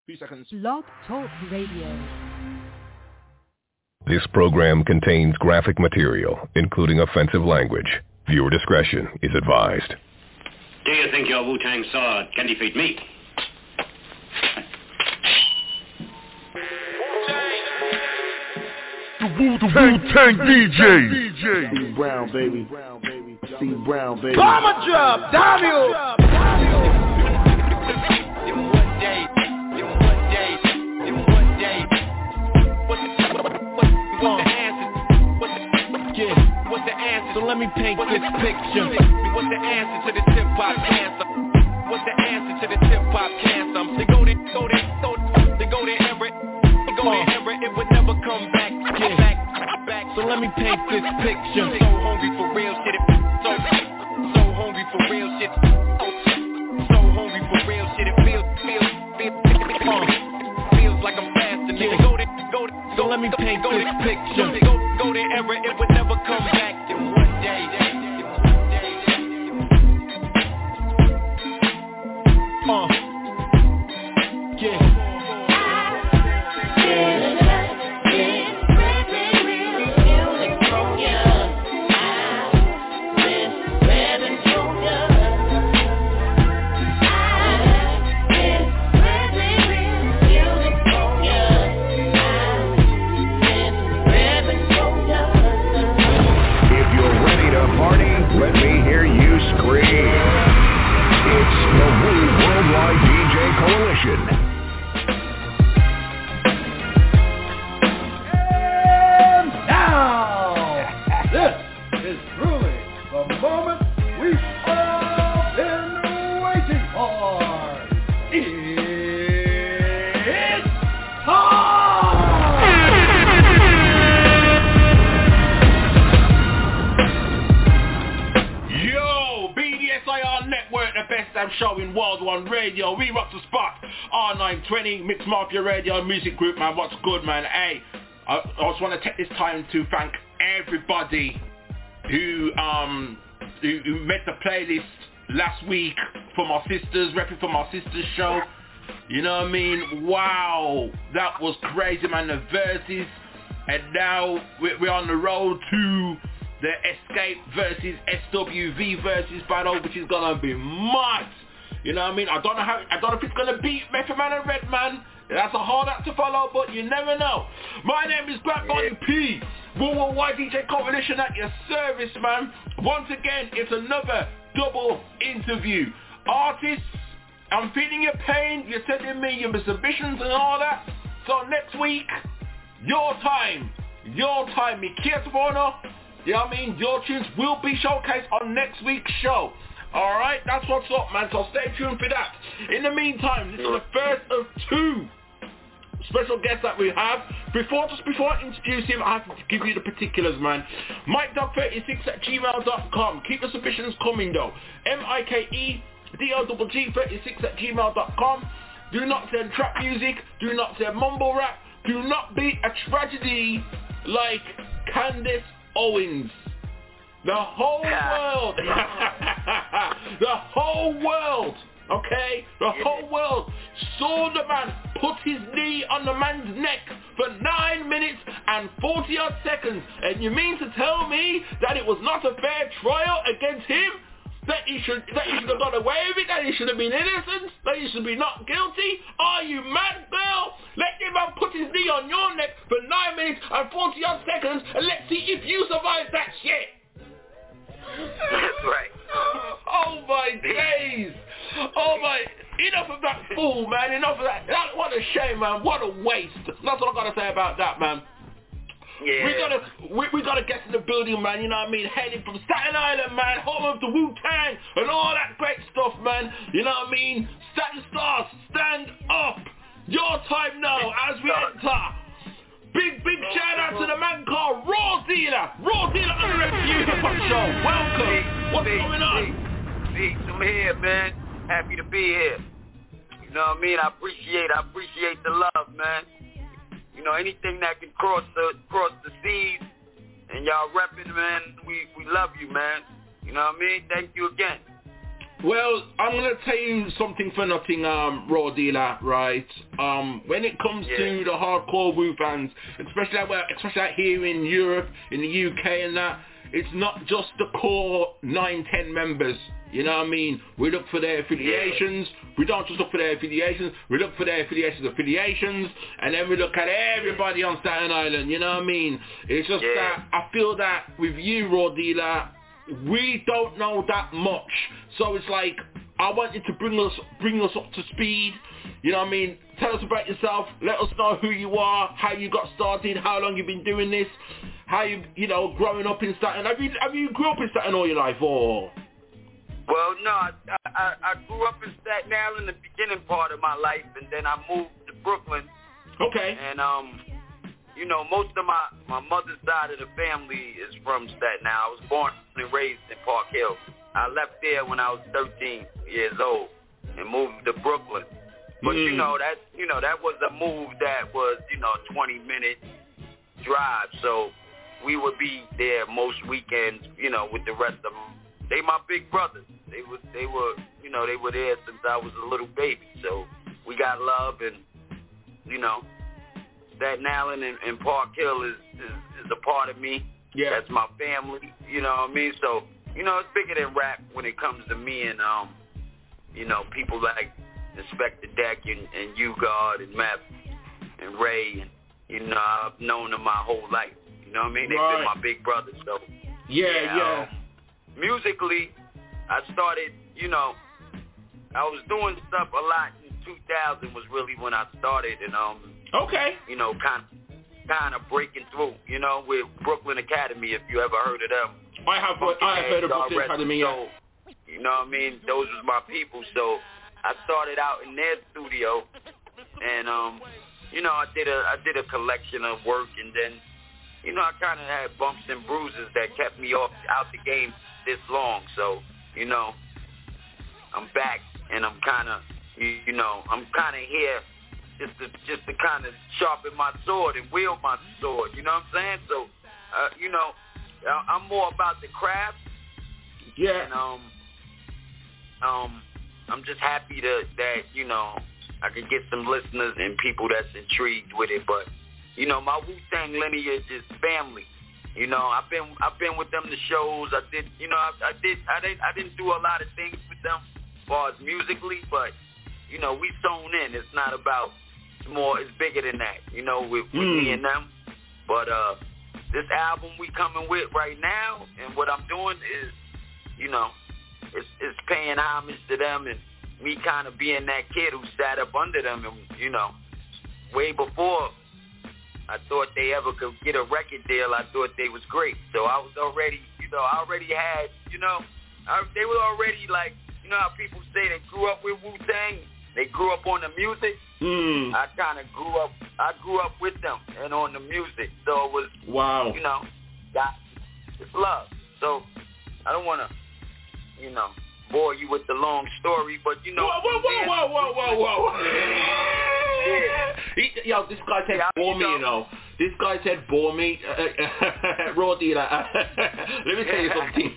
2 seconds. Blog Talk Radio. This program contains graphic material, including offensive language. Viewer discretion is advised. Do you think your Wu-Tang sword can defeat me? The Wu-Tang DJ. C Brown, baby. C Brown, baby. Bomber drop, Daniel. So let me paint this picture. What's the answer to the hip-hop cancer? What's the answer to the hip-hop cancer? They go there, Everett. They go there, Everett. It would never come back. Back. So let me paint this picture. So hungry for real shit. So hungry for real shit. So hungry for real shit. It feels like I'm fasting. Nigga, go there. So let me paint this picture. Go there, Everett. It would never come back. Let me hear you scream. It's the Wu Worldwide DJ Coalition. And now, this is truly the moment we've all been waiting for. It's time! The best damn show in World One Radio. We rock the spot. R920 Mix Mafia Radio Music Group, man. What's good, man? Hey, I just want to take this time to thank everybody who made the playlist last week for my sisters, repping for my sisters show. You know what I mean? Wow, that was crazy, man. The verses, and now we're on the road to the Escape versus SWV versus battle, which is gonna be mad. You know what I mean? I don't know if it's gonna beat Method Man and Redman. That's a hard act to follow, but you never know. My name is Black Bonnie P. Worldwide DJ Coalition at your service, man. Once again, it's another double interview. Artists, I'm feeling your pain. You're sending me your submissions and all that. So next week, your time, me Kietofono. You know what I mean? Your tunes will be showcased on next week's show. Alright, that's what's up, man, so stay tuned for that. In the meantime, this is the first of two special guests that we have. Before I introduce him, I have to give you the particulars, man. MikeDog36@gmail.com. Keep the submissions coming, though. MikeDOGG36@gmail.com. Do not send trap music. Do not send mumble rap. Do not be a tragedy like Candace Owens. The whole world, okay? The whole world saw the man put his knee on the man's neck for 9 minutes and 40 odd seconds. And you mean to tell me that it was not a fair trial against him? That he should have got away with it? That he should have been innocent? That he should be not guilty? Are you mad, girl? Let him man put his knee on your neck for 9 minutes and 40 odd seconds, and let's see if you survive that shit. That's right. Oh my days. Oh my. Enough of that fool, man. Enough of that. What a shame, man. What a waste. That's what I gotta say about that, man. Yeah. We gotta get to the building, man, you know what I mean? Heading from Staten Island, man, home of the Wu-Tang and all that great stuff, man. You know what I mean? Staten Stars, stand up. Your time now as we enter. Big shout out to the man called Raw Dealer. Raw Dealer on the Review Hip Hop Show. Welcome. What's going on? Peace, I'm here, man. Happy to be here. You know what I mean? I appreciate the love, man. You know, anything that can cross the seas, and y'all repping, man, we love you, man. You know what I mean? Thank you again. Well, I'm gonna tell you something for nothing, Raw Dealer, right? When it comes to the hardcore Wu fans, especially out here in Europe, in the UK and that, it's not just the core 9-10 members. You know what I mean? We look for their affiliations. We don't just look for their affiliations. We look for their affiliations, and then we look at everybody on Staten Island. You know what I mean? It's just that I feel that with you, Raw Dealer, we don't know that much. So it's like, I want you to bring us up to speed. You know what I mean? Tell us about yourself. Let us know who you are, how you got started, how long you've been doing this, how you know, growing up in Staten. Have you grew up in Staten all your life, or? Well, no, I grew up in Staten Island in the beginning part of my life, and then I moved to Brooklyn. Okay. And you know, most of my mother's side of the family is from Staten Island. I was born and raised in Park Hill. I left there when I was 13 years old and moved to Brooklyn. But you know, that was a move that was, you know, a 20-minute drive. So we would be there most weekends, you know, with the rest of them. They my big brothers. They were, you know, they were there since I was a little baby. So we got love, and you know, Staten Island and Park Hill is a part of me. Yeah. That's my family. You know what I mean? So, you know, it's bigger than rap when it comes to me and you know, people like Inspector Deck and U-God and Meth and Ray, and you know, I've known them my whole life. You know what I mean? They've been my big brothers. So yeah. Musically, I started, you know, I was doing stuff a lot in 2000 was really when I started, and okay, you know, kind of breaking through, you know, with Brooklyn Academy, if you ever heard of them. I have heard of Brooklyn Academy. So, you know what I mean? Those was my people. So I started out in their studio, and you know, I did a collection of work, and then, you know, I kind of had bumps and bruises that kept me out the game this long. So, you know, I'm back, and I'm kind of, you know, I'm kind of here just to kind of sharpen my sword and wield my sword. You know what I'm saying? So, you know, I'm more about the craft. Yeah. And I'm just happy that you know, I could get some listeners and people that's intrigued with it. But you know, my Wu-Tang lineage is family. You know, I've been with them to shows. I did, you know, I didn't do a lot of things with them as far as musically, but you know, we sewn in. It's not about, it's bigger than that. You know, with me and them. But this album we coming with right now, and what I'm doing is, you know, it's paying homage to them, and me kind of being that kid who sat up under them, and you know, way before I thought they ever could get a record deal, I thought they was great. So I was already, you know, I already had, you know, they were already like, you know how people say they grew up with Wu-Tang, they grew up on the music. I kind of grew up with them and on the music. So it was, you know, it's love. So I don't want to, you know, bore you with the long story, but you know. Whoa. Yeah. Yo, this guy said bore me, you know. This guy said bore me. Raw Dealer. Let me tell you something.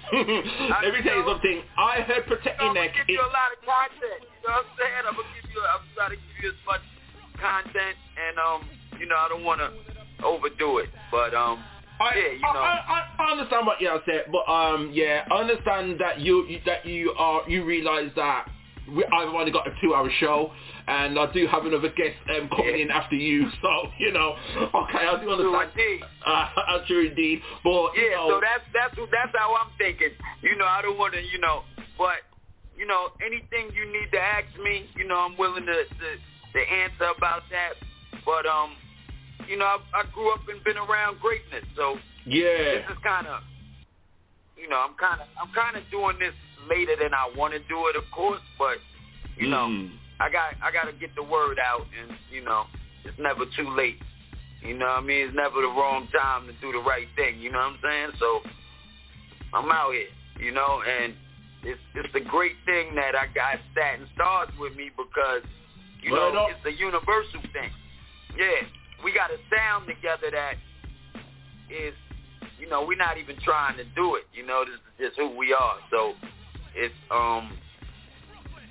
I heard Protect Your Neck. I'm going to give you a lot of content. You know what I'm saying? I'm trying to give you as much content, and, you know, I don't want to overdo it. But, yeah, you know. I understand what you said, but, yeah, I understand that you realize that I've only got a 2-hour show, and I do have another guest coming in after you, so, you know, okay, I do understand. True indeed. But, yeah, you know, so that's how I'm thinking. You know, I don't want to, you know, but, you know, anything you need to ask me, you know, I'm willing to answer about that. But, you know, I grew up and been around greatness, so this is kind of, you know, I'm kind of doing this later than I want to do it, of course, but you know, I got to get the word out, and you know, it's never too late. You know what I mean? It's never the wrong time to do the right thing. You know what I'm saying? So I'm out here, you know, and it's a great thing that I got Staten Stars with me, because you know, it's a universal thing. Yeah, we got a sound together that is, you know, we're not even trying to do it. You know, this is just who we are. So it's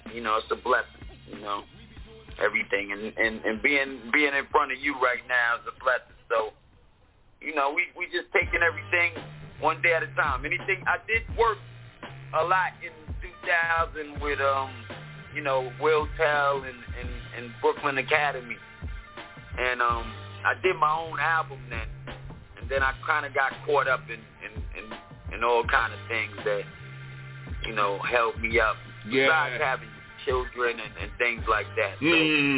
it's a blessing, everything. And being in front of you right now is a blessing. So, we just taking everything one day at a time. Anything, I did work a lot in 2000 with, Will Tell and Brooklyn Academy. And I did my own album then. And then I kind of got caught up in all kind of things that, held me up. Yeah. Besides having children and things like that. So,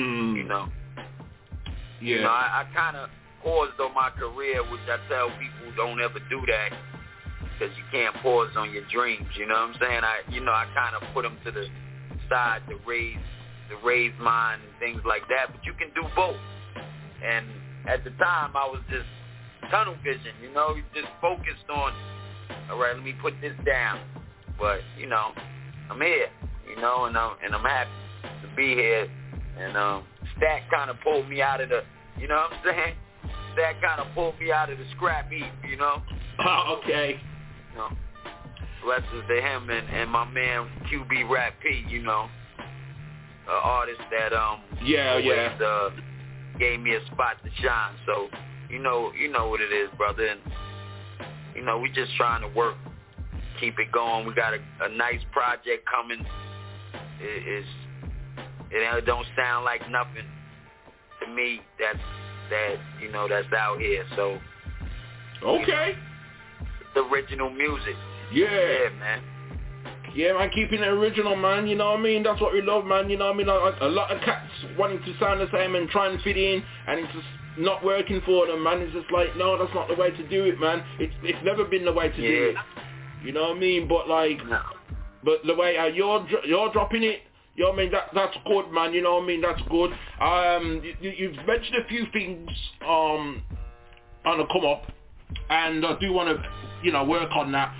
Yeah. I kind of paused on my career, which I tell people don't ever do that because you can't pause on your dreams. You know what I'm saying? I kind of put them to the side to raise mine and things like that. But you can do both. And at the time, I was just tunnel vision, just focused on, all right, let me put this down. But, I'm here, and I'm happy to be here. And Stack kind of pulled me out of the, you know what I'm saying? Stack kind of pulled me out of the scrap heap, Okay. Blessings to him and my man QB Rap P, an artist that always, gave me a spot to shine. So, you know what it is, brother. And, we just trying to work, keep it going. We got a nice project coming. It don't sound like nothing to me that's out here. So, okay. It's original music. Yeah, man. Yeah, man, keeping it original, man, you know what I mean? That's what we love, man, you know what I mean? A lot of cats wanting to sound the same and try and fit in, and it's just not working for them, man. It's just like, no, that's not the way to do it, man. It's never been the way to do it. You know what I mean? But, but the way you're dropping it, you know what I mean? That's good, man, you know what I mean? That's good. You've mentioned a few things on the come up, and I do want to, work on that.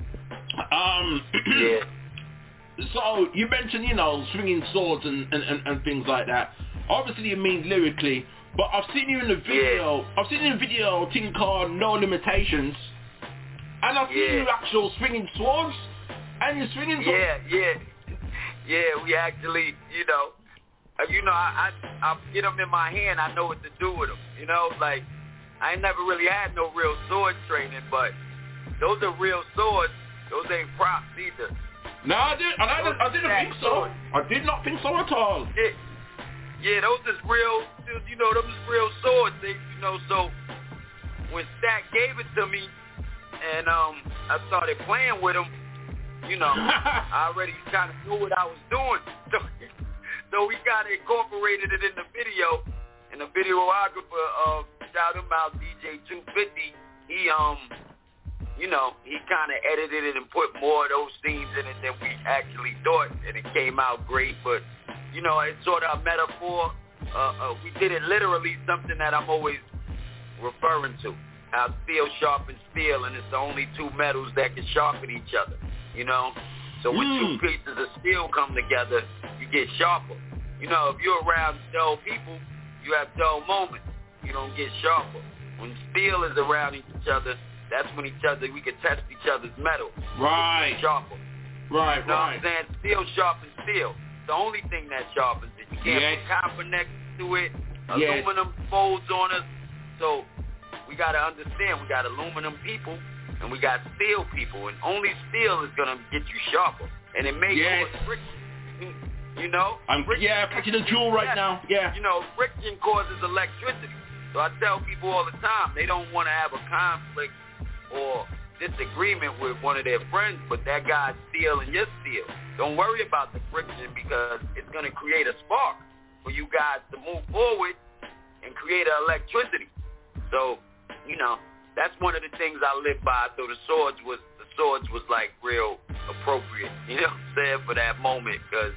So you mentioned, swinging swords and things like that. Obviously you mean lyrically, but I've seen you in the video. I've seen you in a video, a thing called No Limitations, and I've seen you actual swinging swords, and you're swinging swords. Yeah, we actually, I get them in my hand, I know what to do with them, like, I ain't never really had no real sword training, but those are real swords. Those ain't props either. No, I didn't think so. I did not think so at all. Yeah, those is real, those is real swords. So when Stack gave it to me and I started playing with them, I already kind of knew what I was doing. So we kind of incorporated it in the video. And the videographer, shout him out, DJ 250, he kind of edited it and put more of those scenes in it than we actually thought, and it came out great. But, it's sort of a metaphor. We did it literally, something that I'm always referring to, how steel sharpens steel, and it's the only two metals that can sharpen each other, So when two pieces of steel come together, you get sharper. If you're around dull people, you have dull moments. You don't get sharper. When steel is around each other, that's when we can test each other's metal. Right. Sharper. Right, you know what I'm saying? Steel sharpens steel. The only thing that sharpens it. You can't put copper next to it. Aluminum folds on us. So we got to understand, we got aluminum people and we got steel people. And only steel is going to get you sharper. And it may cause friction. I'm catching a jewel right now. Yeah. Friction causes electricity. So I tell people all the time, they don't want to have a conflict or disagreement with one of their friends, but that guy's steel and you're steel. Don't worry about the friction because it's going to create a spark for you guys to move forward and create an electricity. So, that's one of the things I live by. So the swords was like real appropriate, for that moment because,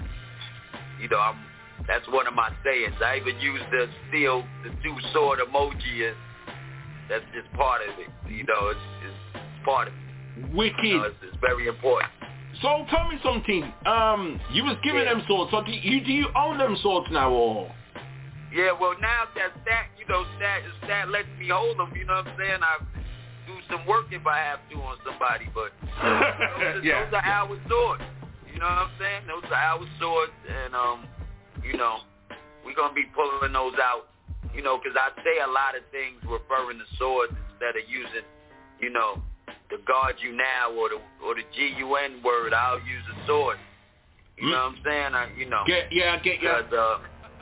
that's one of my sayings. I even use the two sword emoji, and that's just part of it. It's part of it. Wicked. It's very important. So tell me something. You was giving them swords. So do you own them swords now, or? Yeah. Well, now that Stat lets me hold them. You know what I'm saying? I do some work if I have to on somebody, but those are our swords. You know what I'm saying? Those are our swords, and, you know, we're going to be pulling those out, you know, because I say a lot of things referring to swords instead of using, you know, the guard you now or the GUN word. I'll use a sword. You know what I'm saying? You know. I get you. Because,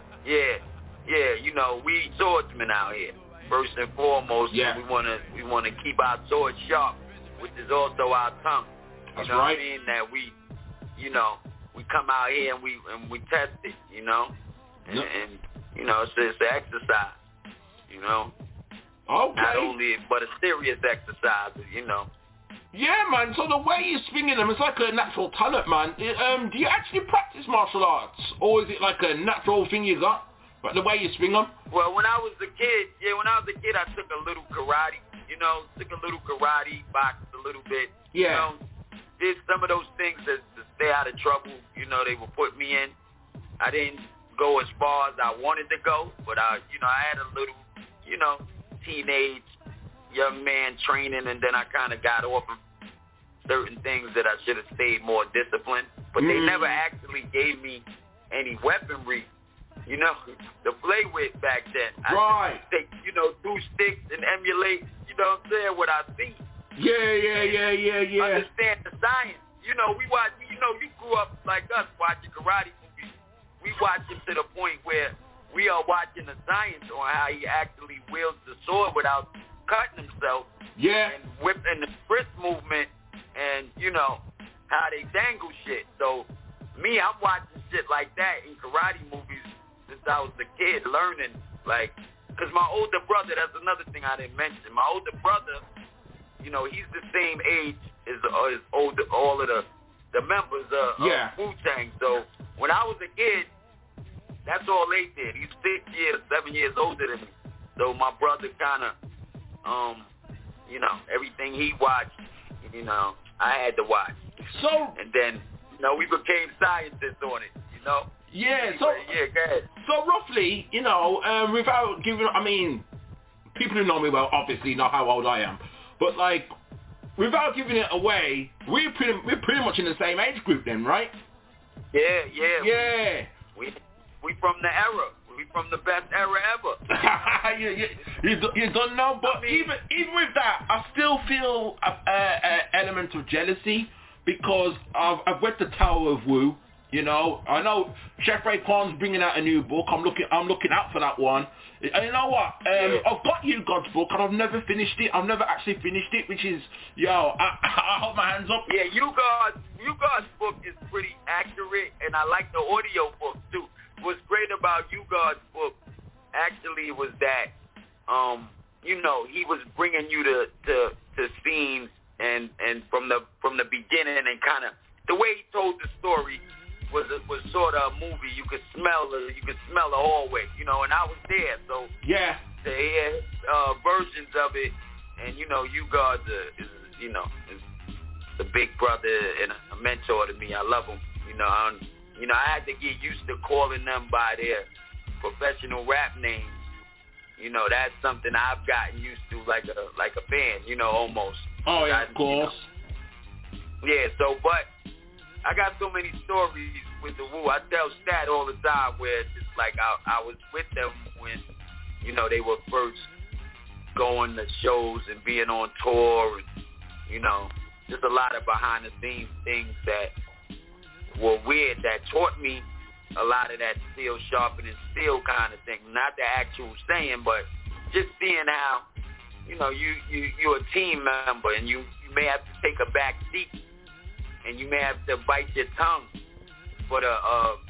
you know, we swordsmen out here. First and foremost, we want to keep our sword sharp, which is also our tongue. That's you know right. what I mean? That we, you know, we come out here and we test it, you know, and you know, it's an exercise, you know. Okay. Not only, but a serious exercise, you know. Yeah, man. So the way you're swinging them, it's like a natural talent, man. Do you actually practice martial arts, or is it like a natural thing you got? But the way you swing them? Well, when I was a kid, I took a little karate. You know, boxed a little bit. Yeah. You know, did some of those things to stay out of trouble. You know, they would put me in. I didn't go as far as I wanted to go, but I had a little, you know, teenage young man training, and then I kind of got off of certain things that I should have stayed more disciplined. But they never actually gave me any weaponry, you know, to play with back then. Right. I take, you know, 2 sticks and emulate, you know what I'm saying, what I see. Yeah. Understand the science. You know, we watch, you know, you grew up like us watching karate movies. We watch them to the point where we are watching the science on how he actually wields the sword without cutting himself. Yeah. And whipping the wrist movement and, you know, how they dangle shit. So, me, I'm watching shit like that in karate movies since I was a kid, learning, like, because my older brother, that's another thing I didn't mention. My older brother, you know, he's the same age as all of the members of Wu-Tang. So, when I was a kid, that's all they did. He's 7 years older than me. So, my brother kind of, you know, everything he watched, you know, I had to watch. So, and then, you know, we became scientists on it, you know? Yeah, go ahead. So roughly, you know, without giving, I mean, people who know me well obviously know how old I am, but like, without giving it away, we're pretty much in the same age group then, right? Yeah. We from the era. We from the best era ever. you don't know, but I mean, even with that, I still feel an element of jealousy because I've read the Tower of Wu. You know, I know Chef Raekwon's bringing out a new book. I'm looking out for that one. And you know what? I've got You God's book, and I've never finished it. I've never actually finished it, which is, I hold my hands up. Yeah, You God's book is pretty accurate, and I like the audio book too. What's great about You God's book actually was that, you know, he was bringing you to scenes and from the beginning, and kind of the way he told the story was sort of a movie. You could smell the hallway, you know, and I was there, so yeah, to hear versions of it, and you know, You God is the big brother and a mentor to me. I love him, you know. I had to get used to calling them by their professional rap names. You know, that's something I've gotten used to, like a fan, you know, almost. Oh yeah, of course. You know. Yeah, so but I got so many stories with the Wu. I tell Stat all the time where it's like I was with them when, you know, they were first going to shows and being on tour, and, you know, just a lot of behind the scenes things that were weird that taught me a lot of that steel sharpening steel kind of thing. Not the actual saying, but just seeing how, you know, you're a team member and you may have to take a back seat and you may have to bite your tongue for the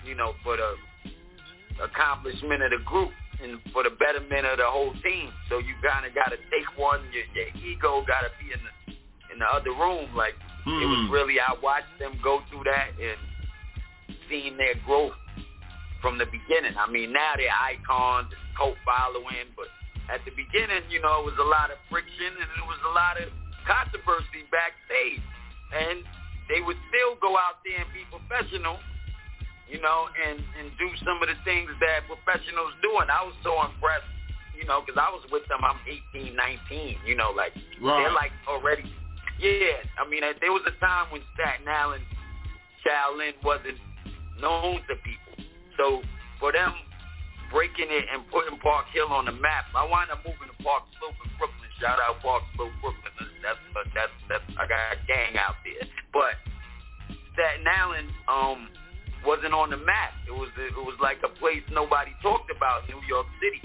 accomplishment of the group and for the betterment of the whole team. So you kind of got to take one. Your ego got to be in the other room. Like, it was really, I watched them go through that and seeing their growth from the beginning. I mean, now they're icons, cult following, but at the beginning, you know, it was a lot of friction and it was a lot of controversy backstage. And they would still go out there and be professional, you know, and do some of the things that professionals do. And I was so impressed, you know, because I was with them, I'm 18, 19, you know, like, they're like already, I mean, there was a time when Staten Island Shaolin wasn't known to people. So for them breaking it and putting Park Hill on the map, I wound up moving to Park Slope in Brooklyn. Shout out Park Slope, Brooklyn. That's I got a gang out there. But Staten Island wasn't on the map. It was like a place nobody talked about, New York City.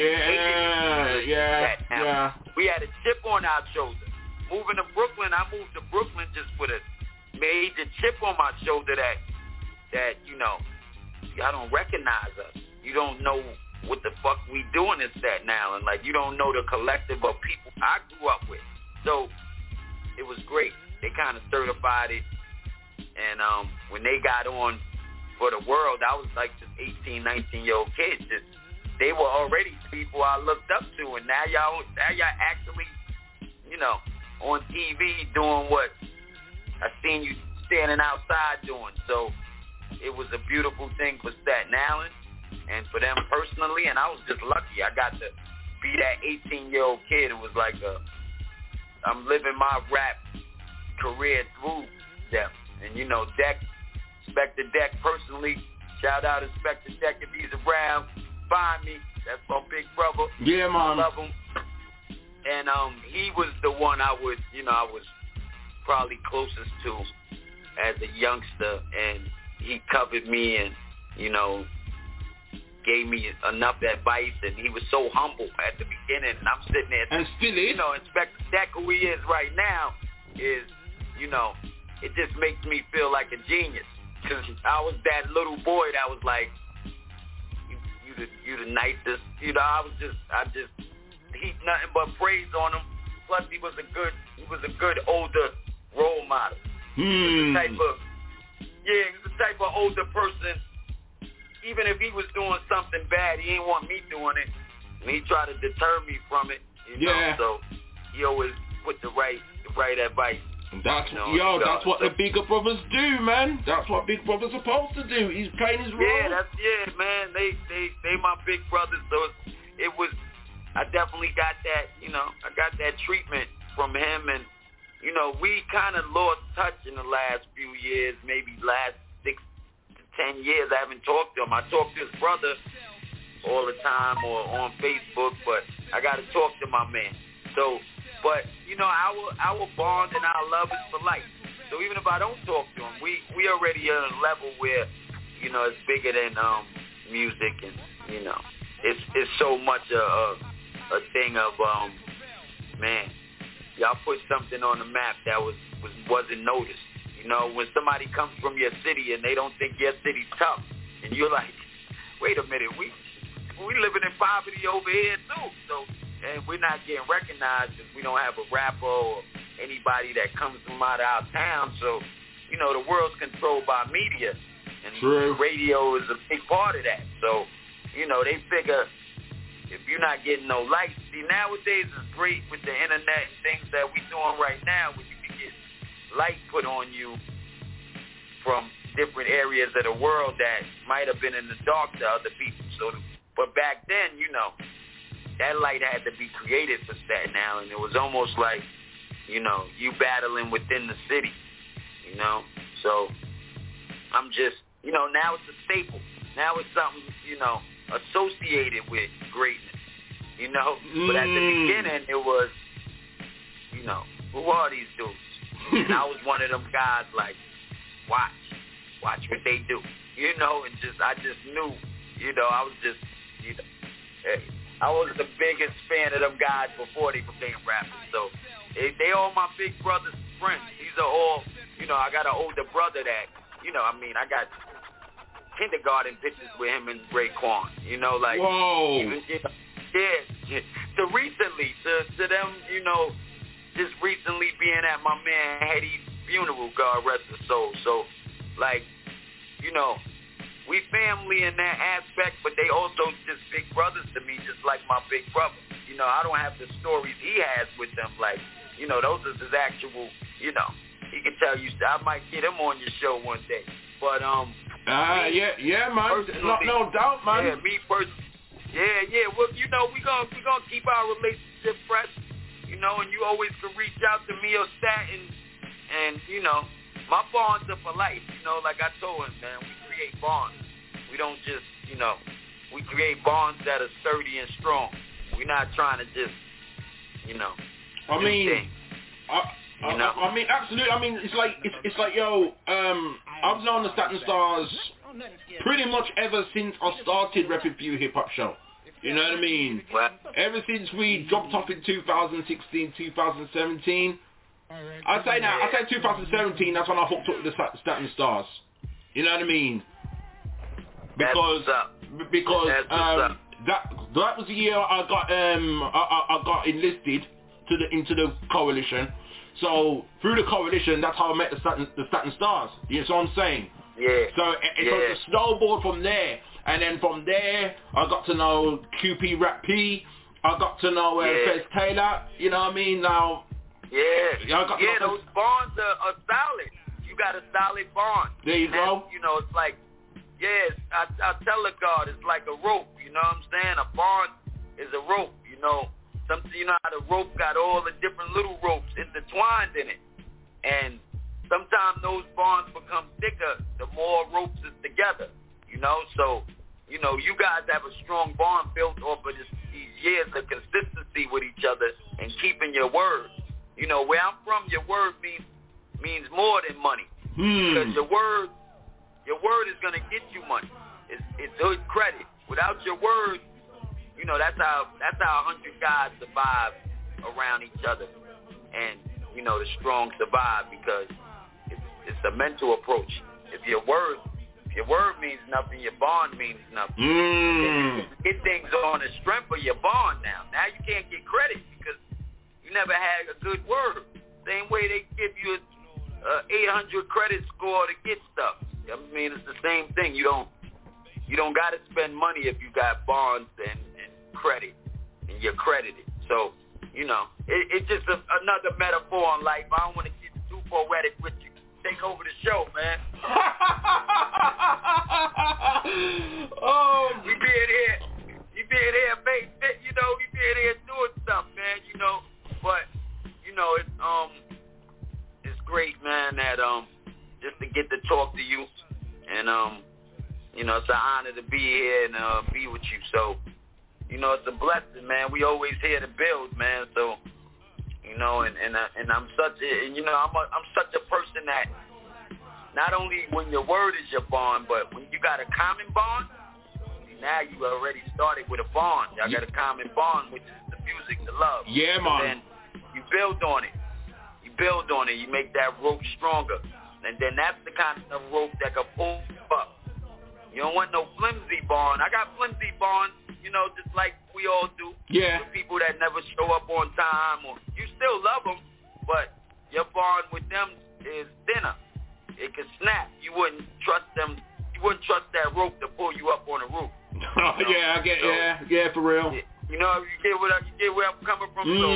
Yeah. We had a chip on our shoulder. Moving to Brooklyn, I moved to Brooklyn just with a major chip on my shoulder that you know, y'all don't recognize us. You don't know what the fuck we doing in Staten Island. Like, you don't know the collective of people I grew up with. So it was great. They kind of certified it. And when they got on for the world, I was like this 18, 19-year-old kid. They were already people I looked up to, and now y'all actually, you know, on TV doing what I seen you standing outside doing. So it was a beautiful thing for Staten Island and for them personally, and I was just lucky. I got to be that 18-year-old kid. It was like I'm living my rap career through them. And, you know, Inspector Deck personally, shout out Inspector Deck if he's around. Find me. That's my big brother. Yeah, man. I love him. And he was the one I was probably closest to as a youngster, and he covered me and, you know, gave me enough advice, and he was so humble at the beginning, and I'm sitting there. And still is. You know, Inspector Deck, who he is right now, is, you know, it just makes me feel like a genius, because I was that little boy that was like, you the nicest. You know, I just heap nothing but praise on him. Plus, he was a good older role model. He was the type of older person. Even if he was doing something bad, he didn't want me doing it, and he tried to deter me from it. You know, so he always put the right advice. That's what the bigger brothers do, man. That's what big brothers are supposed to do. He's playing his role. Man. They my big brothers. So it was. I definitely got that. You know, I got that treatment from him, and you know, we kind of lost touch in the last few years, maybe last 6 to 10 years. I haven't talked to him. I talk to his brother all the time or on Facebook, but I got to talk to my man. So. But, you know, our bond and our love is for life. So even if I don't talk to him, we already at a level where, you know, it's bigger than music, and, you know, it's so much a thing of, man, y'all put something on the map that wasn't noticed. You know, when somebody comes from your city and they don't think your city's tough, and you're like, wait a minute, we living in poverty over here too, so... And we're not getting recognized because we don't have a rapper or anybody that comes from out of our town. So, you know, the world's controlled by media. And radio is a big part of that. So, you know, they figure if you're not getting no light. See, nowadays it's great with the internet and things that we're doing right now where you can get light put on you from different areas of the world that might have been in the dark to other people. So, but back then, you know, that light had to be created for Staten Island. It was almost like, you know, you battling within the city, you know. So I'm just, you know, now it's a staple. Now it's something, you know, associated with greatness, you know. But at the beginning, it was, you know, who are these dudes? And I was one of them guys like, watch what they do, you know, and I just knew, you know, I was just, you know, hey. I was the biggest fan of them guys before they became rappers. So they all my big brother's friends. These are all, you know, I got an older brother that, you know, I mean, I got kindergarten pictures with him and Raekwon. You know, like, whoa. Yeah. So recently, to them, you know, just recently being at my man Hetty's funeral, God rest his soul. So, like, you know, we family in that aspect, but they also just big brothers to me, just like my big brother. You know, I don't have the stories he has with them. Like, you know, those are his actual, you know, he can tell you, I might get him on your show one day. But, yeah, man. No doubt, man. Yeah, me personally. Yeah. Well, you know, we gonna keep our relationship fresh, you know, and you always can reach out to me or Staten, and, you know, my bonds are for life. You know, like I told him, man, we create bonds. We don't just, you know, we create bonds that are sturdy and strong. We're not trying to just, you know, I mean, absolutely. I mean, it's like, yo, I've known the Staten Stars pretty much ever since I started repping for you hip hop show. You know what I mean? Ever since we dropped off in 2016, 2017. I say 2017. That's when I hooked up with the Staten Stars. You know what I mean? Because that was the year I got enlisted into the coalition. So through the coalition, that's how I met the Staten Stars. You know what I'm saying? Yeah. So it snowballed from there, and then from there I got to know QP Rap P. I got to know Fez Taylor. You know what I mean? Now. Yeah. Those bonds are solid. You got a solid bond. There you go. You know, it's like, I tell the God, it's like a rope. You know what I'm saying? A bond is a rope. You know, you know how the rope got all the different little ropes intertwined in it, and sometimes those bonds become thicker the more ropes is together, you know? So, you know, you guys have a strong bond built off of these years of consistency with each other and keeping your word. You know, where I'm from, your word means more than money. Because your word is going to get you money. It's good credit. Without your word, you know, that's how 100 guys survive around each other. And, you know, the strong survive because it's a mental approach. If your word means nothing, your bond means nothing. You get things on the strength of your bond now. Now you can't get credit because you never had a good word. Same way they give you a 800 credit score to get stuff. I mean, it's the same thing. You don't got to spend money if you got bonds and credit and you're credited. So, you know, it's just another metaphor on life. I don't want to get too poetic with you. Take over the show, man. Oh, you being here, baby. You know, we being here doing stuff, man. You know, but you know, it's great, man. That just to get to talk to you, and you know, it's an honor to be here and be with you. So, you know, it's a blessing, man. We always here to build, man. So. You know, and I'm such a person that not only when your word is your bond, but when you got a common bond, now you already started with a bond. Y'all got a common bond, which is the music, the love. Yeah, man. And then you build on it. You make that rope stronger. And then that's the kind of rope that can pull up. You don't want no flimsy bond. I got flimsy bonds, you know, just like we all do. Yeah. With people that never show up on time, or you still love them, but your bond with them is thinner. It can snap. You wouldn't trust them. You wouldn't trust that rope to pull you up on the roof. You know? Yeah, I get. So, yeah, for real. You know, you get where I'm coming from. So,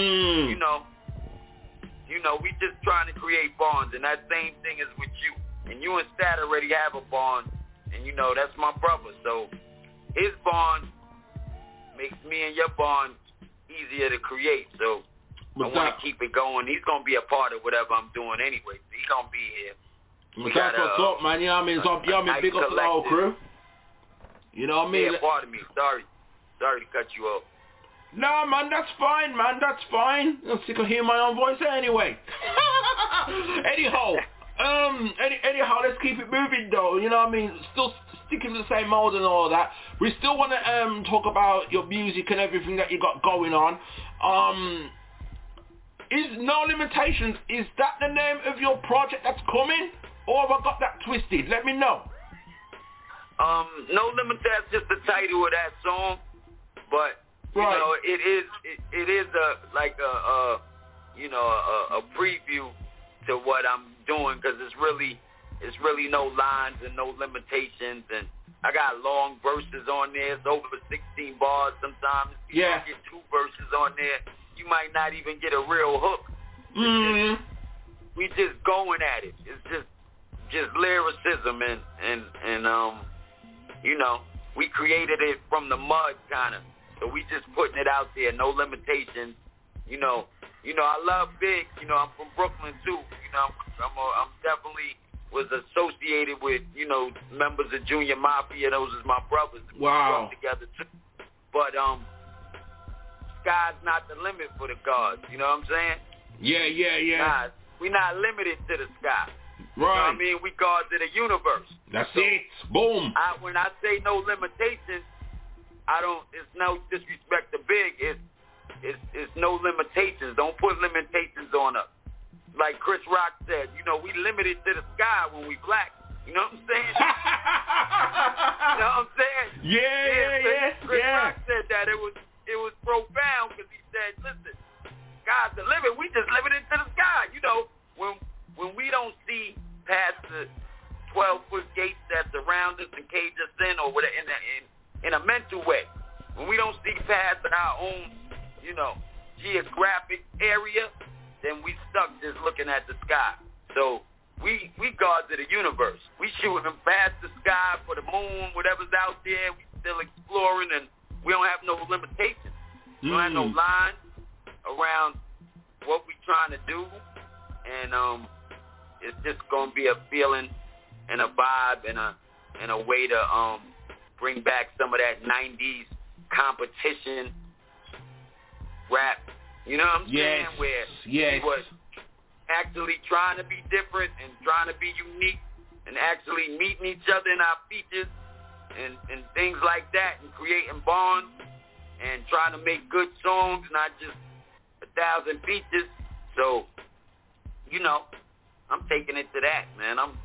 you know, we just trying to create bonds, and that same thing is with you. And you and Stat already have a bond. And, you know, that's my brother. So his bond makes me and your bond easier to create. So I want to keep it going. He's going to be a part of whatever I'm doing anyway. So he's going to be here. That's what's up, man. You know what I mean? So, you know what I mean? Big up to the whole crew. You know what I mean? Yeah, pardon me. Sorry to cut you off. No, man, that's fine, man. That's fine. I'm sick of hearing my own voice anyway. Anyhow, let's keep it moving, though. You know what I mean? Still sticking to the same mold and all that. We still want to talk about your music and everything that you got going on. Is No Limitations, is that the name of your project that's coming? Or have I got that twisted? Let me know. No Limitations, that's just the title of that song. But, you know, it is a preview to what I'm doing, because it's really no lines and no limitations, and I got long verses on there. It's over 16 bars sometimes. You don't get 2 verses on there, you might not even get a real hook. We just going at it. It's just lyricism and you know, we created it from the mud kind of. So we just putting it out there, no limitations. You know, I love Big. You know, I'm from Brooklyn too. You know, I'm definitely was associated with, you know, members of Junior Mafia. Those is my brothers. Wow. We grew up together too. But sky's not the limit for the gods. You know what I'm saying? Yeah. Nah, we're not limited to the sky. Right. You know what I mean? We gods of the universe. That's it. Boom. When I say no limitations, it's no disrespect to Big. It's no limitations. Don't put limitations on us. Like Chris Rock said, you know, we limited to the sky when we black. You know what I'm saying? You know what I'm saying? Yeah. Chris Rock said that. It was profound because he said, listen, sky's the limit. We just limited to the sky. You know, when we don't see past the 12-foot gates that surround us and cage us in, or whatever, in a mental way, when we don't see past our own, you know, geographic area, then we stuck just looking at the sky. So we gods of the universe. We shooting them past the sky for the moon, whatever's out there. We still exploring, and we don't have no limitations. We don't have no line around what we trying to do, and it's just gonna be a feeling and a vibe and a way to bring back some of that 90s competition rap. You know what I'm saying? Where we was actually trying to be different and trying to be unique and actually meeting each other in our features and things like that, and creating bonds and trying to make good songs, not just 1,000 features. So, you know, I'm taking it to that, man. I'm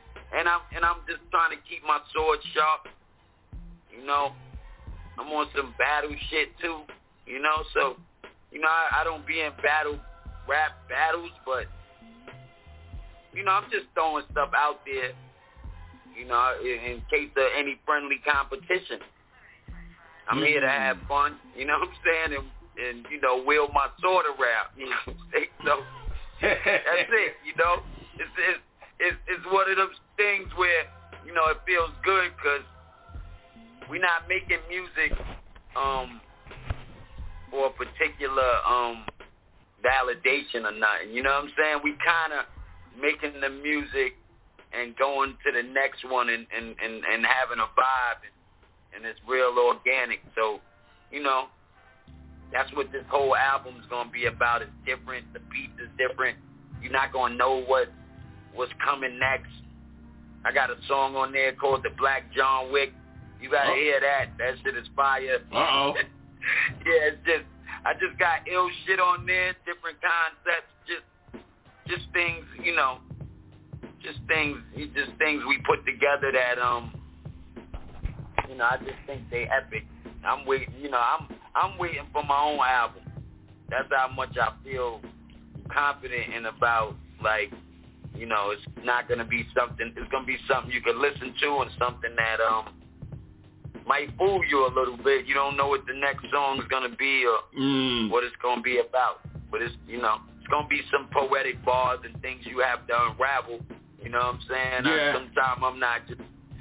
just trying to keep my sword sharp. You know, I'm on some battle shit too. You know, so. You know, I don't be in rap battles, but, you know, I'm just throwing stuff out there, you know, in case of any friendly competition. I'm here to have fun, you know what I'm saying, and you know, wield my sword around, you know what I'm saying? So, that's it, you know. It's one of those things where, you know, it feels good because we're not making music, for a particular validation or nothing. You know what I'm saying? We kind of making the music and going to the next one and having a vibe, and it's real organic. So, you know, that's what this whole album's going to be about. It's different. The beat is different. You're not going to know what's coming next. I got a song on there called The Black John Wick. You got to hear that. That shit is fire. Uh-oh. Yeah, I just got ill shit on there, different concepts, just things, you know, just things we put together that, you know, I just think they epic. I'm waiting, you know, I'm waiting for my own album. That's how much I feel confident in about, like, you know, it's not gonna be something. It's gonna be something you can listen to and something that might fool you a little bit. You don't know what the next song is gonna be or what it's gonna be about. But it's, you know, it's gonna be some poetic bars and things you have to unravel. You know what I'm saying? Yeah. Sometimes I'm not just,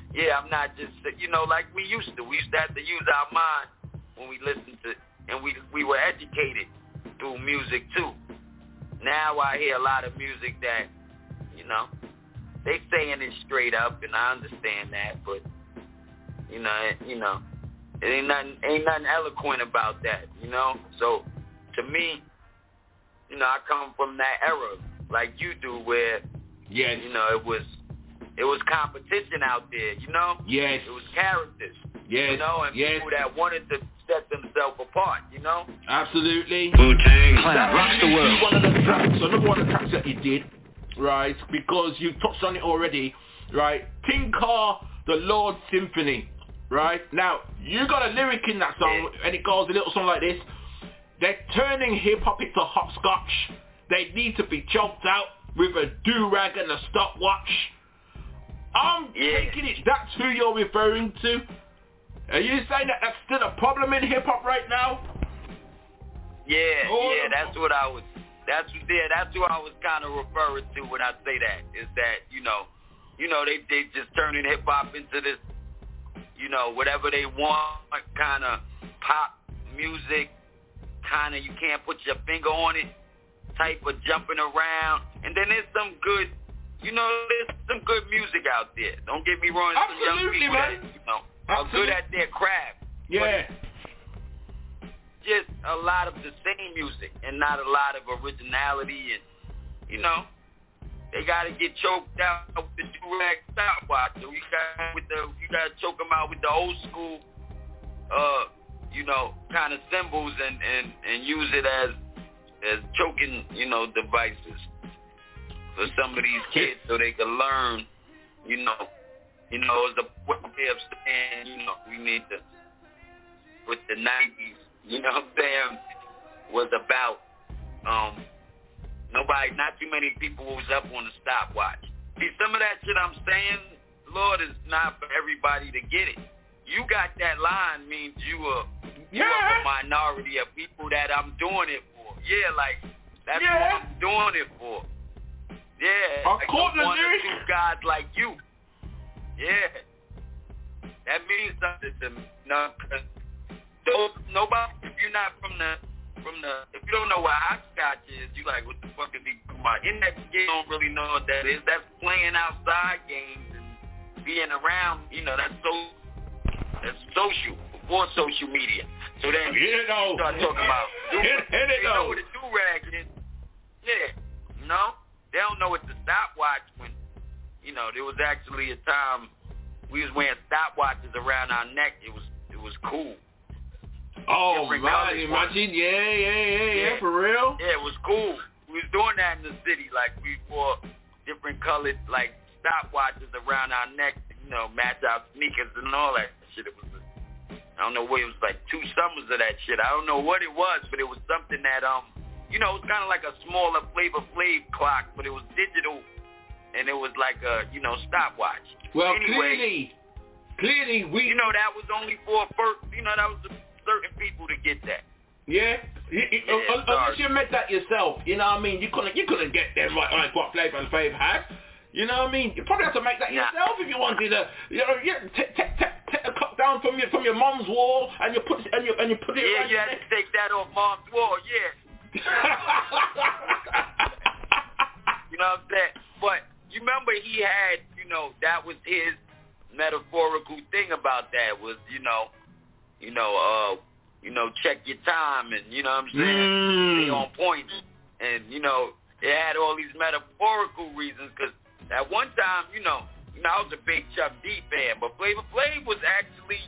you know, like we used to. We used to have to use our mind when we listened to, and we were educated through music too. Now I hear a lot of music that, you know, they saying it straight up, and I understand that, but you know, it ain't nothing eloquent about that, you know. So to me, you know, I come from that era like you do, where you know, it was competition out there, you know. Yes. It was characters. Yes. You know, and people that wanted to set themselves apart, you know. Absolutely. Wu-Tang Clan rocks the world. Another one of the tracks that you did, right? Because you touched on it already, right? Tinker, the Lord Symphony, right? Now you got a lyric in that song, and it goes a little something like this: they're turning hip hop into hopscotch. They need to be choked out with a do-rag and a stopwatch. I'm taking it that's who you're referring to. Are you saying that that's still a problem in hip-hop right now? Yeah, that's what I was kind of referring to when I say that, is that, you know, they just turning hip-hop into this, you know, whatever they want, kind of pop music, kind of you can't put your finger on it type of jumping around. And then there's some good you know, there's some good music out there. Don't get me wrong. There's some young people that, you know, are good at their craft. Yeah. Just a lot of the same music and not a lot of originality, and you know, they gotta get choked out with the do-rag stopwatch. So you gotta choke them out with the old school, you know, kind of symbols and use it as choking, you know, devices for some of these kids so they can learn, you know, as a way of saying, you know, we need to, with the 90s, you know what I'm saying, was about, not too many people was up on the stopwatch. See, some of that shit I'm saying, Lord, is not for everybody to get it. You got that line means you are a minority of people that I'm doing it for. Yeah, like, that's what I'm doing it for. Yeah, like one or two guys like you. Yeah. That means something to me. No, nobody, if you're not from the, if you don't know what hopscotch is, you like, what the fuck is he talking about? In that game, don't really know what that is. That's playing outside games and being around, you know, that's social, before social media. So then you start talking about, they know what a do-rag is. Yeah, you know? They don't know what the stopwatch when, you know, there was actually a time we was wearing stopwatches around our neck. It was cool. Oh, man, imagine, yeah, for real? Yeah, it was cool. We was doing that in the city, like we wore different colored, like, stopwatches around our neck, you know, match our sneakers and all that shit. It was, I don't know what, it was like 2 summers of that shit. I don't know what it was, but it was something that, you know, it was kind of like a smaller Flavor Flav clock, but it was digital, and it was like a, you know, stopwatch. Well, anyway, clearly, we... You know, that was only for, you know, that was certain people to get that. Yeah, unless you make that yourself, you know what I mean? You couldn't get them like what Flavor Flav had. You know what I mean? You probably have to make that yourself if you wanted to. You know, take a cut down from your mom's wall and you put it. Yeah, you had to take that off mom's wall. Yeah. You know what I'm saying? But you remember he had, you know, that was his metaphorical thing about that was, check your time and, you know what I'm saying, stay on point. And, you know, it had all these metaphorical reasons because at one time, I was a big Chuck D fan, but Flavor Flav was actually,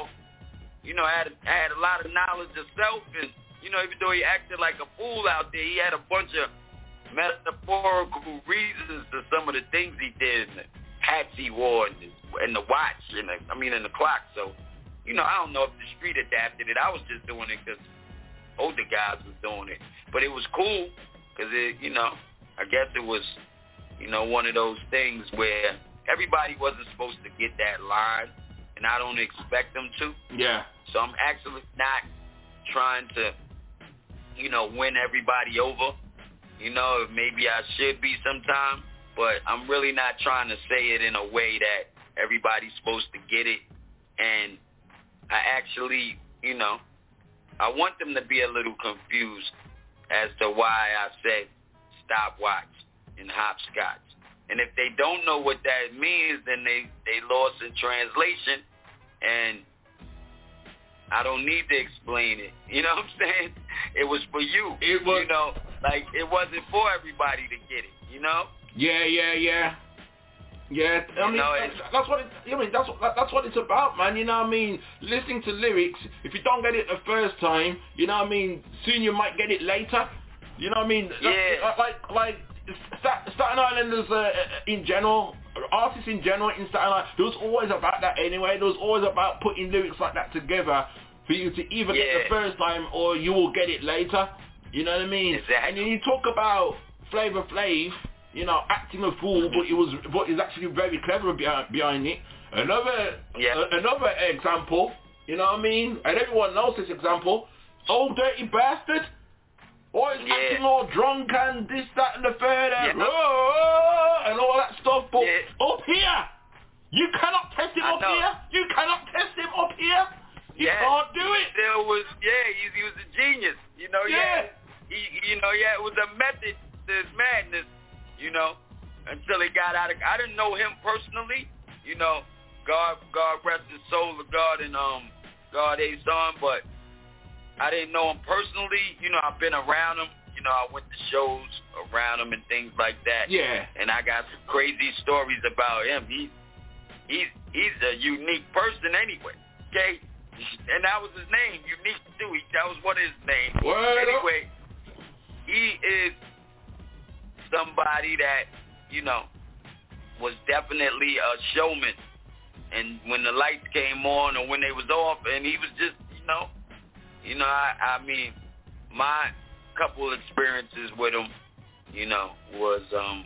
had a lot of knowledge of self and, even though he acted like a fool out there, he had a bunch of metaphorical reasons to some of the things he did, and the hats he wore, and the watch, and the clock. So, I don't know if the street adapted it. I was just doing it because older guys was doing it. But it was cool because, I guess it was, one of those things where everybody wasn't supposed to get that line, and I don't expect them to. Yeah. So I'm actually not trying to, win everybody over. Maybe I should be sometime, but I'm really not trying to say it in a way that everybody's supposed to get it. And I actually, I want them to be a little confused as to why I said stopwatch and hopscotch. And if they don't know what that means, then they lost in translation, and I don't need to explain it. You know what I'm saying? It was for you. It was, it wasn't for everybody to get it. Yeah. Yeah, that's what that's what it's about, man. You know what I mean? Listening to lyrics, if you don't get it the first time, soon you might get it later. You know what I mean? Yeah. Like Staten Islanders in general, artists in general in Staten Island, it was always about that anyway. It was always about putting lyrics like that together for you to either get it the first time or you will get it later. You know what I mean? Exactly. And then you talk about Flavor Flav, acting a fool, but he's actually very clever behind it. Another example, you know what I mean? And everyone knows this example. Old Dirty Bastard. Always acting all drunk and this, that, and the third, and all that stuff. But up here, you cannot test him up here. You cannot test him up here. You can't do it. There was, he was a genius. It was a method to his madness. until he got out of. I didn't know him personally, you know. God rest his soul, the God and God A son, but I didn't know him personally. You know, I've been around him. You know, I went to shows around him and things like that. Yeah. And I got some crazy stories about him. He's a unique person anyway. Okay. And that was his name, Unique too. That was one of his names. Anyway, he is somebody that, you know, was definitely a showman. And when the lights came on or when they was off, and he was just, I mean, my couple experiences with him, you know, wasn't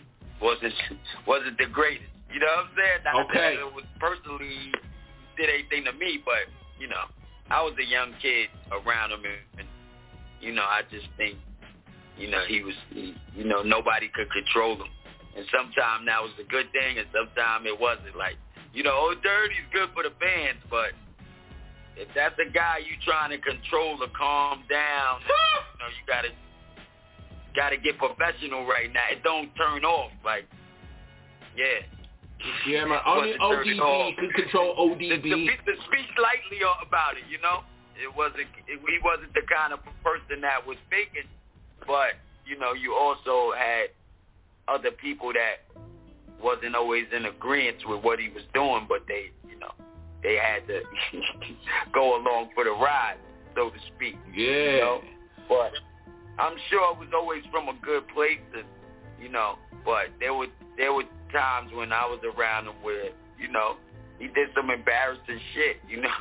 the greatest. You know what I'm saying? Not that it was personally did anything to me, but, you know, I was a young kid around him, and you know, I just think, you know, nobody could control him. And sometimes that was a good thing, and sometimes it wasn't. Like, you know, Old Dirty's good for the fans, but if that's a guy you trying to control or calm down, you know, you gotta get professional right now. It don't turn off. Like, yeah. Yeah, man. Only ODB could control ODB. To speak lightly about it, you know. He wasn't the kind of person that was faking, but, you know, you also had other people that wasn't always in agreement with what he was doing, but they had to go along for the ride, so to speak. Yeah. You know? But I'm sure it was always from a good place, and, you know, but there were times when I was around him where, you know, he did some embarrassing shit, you know.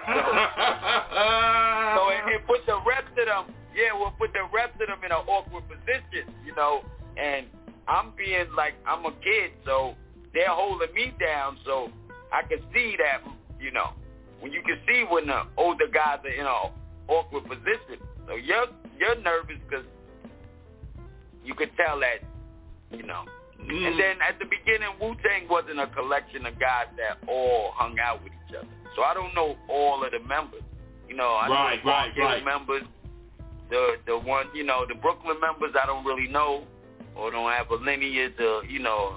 so it put the rest of them, in an awkward position, you know, and I'm being like, I'm a kid, so they're holding me down, so I can see that, you know, when you can see when the older guys are in an awkward position. So you're nervous because you could tell that, you know. And then at the beginning, Wu-Tang wasn't a collection of guys that all hung out with each other. So I don't know all of the members. You know, I know the members, the one, you know, the Brooklyn members I don't really know or don't have a lineage or, you know.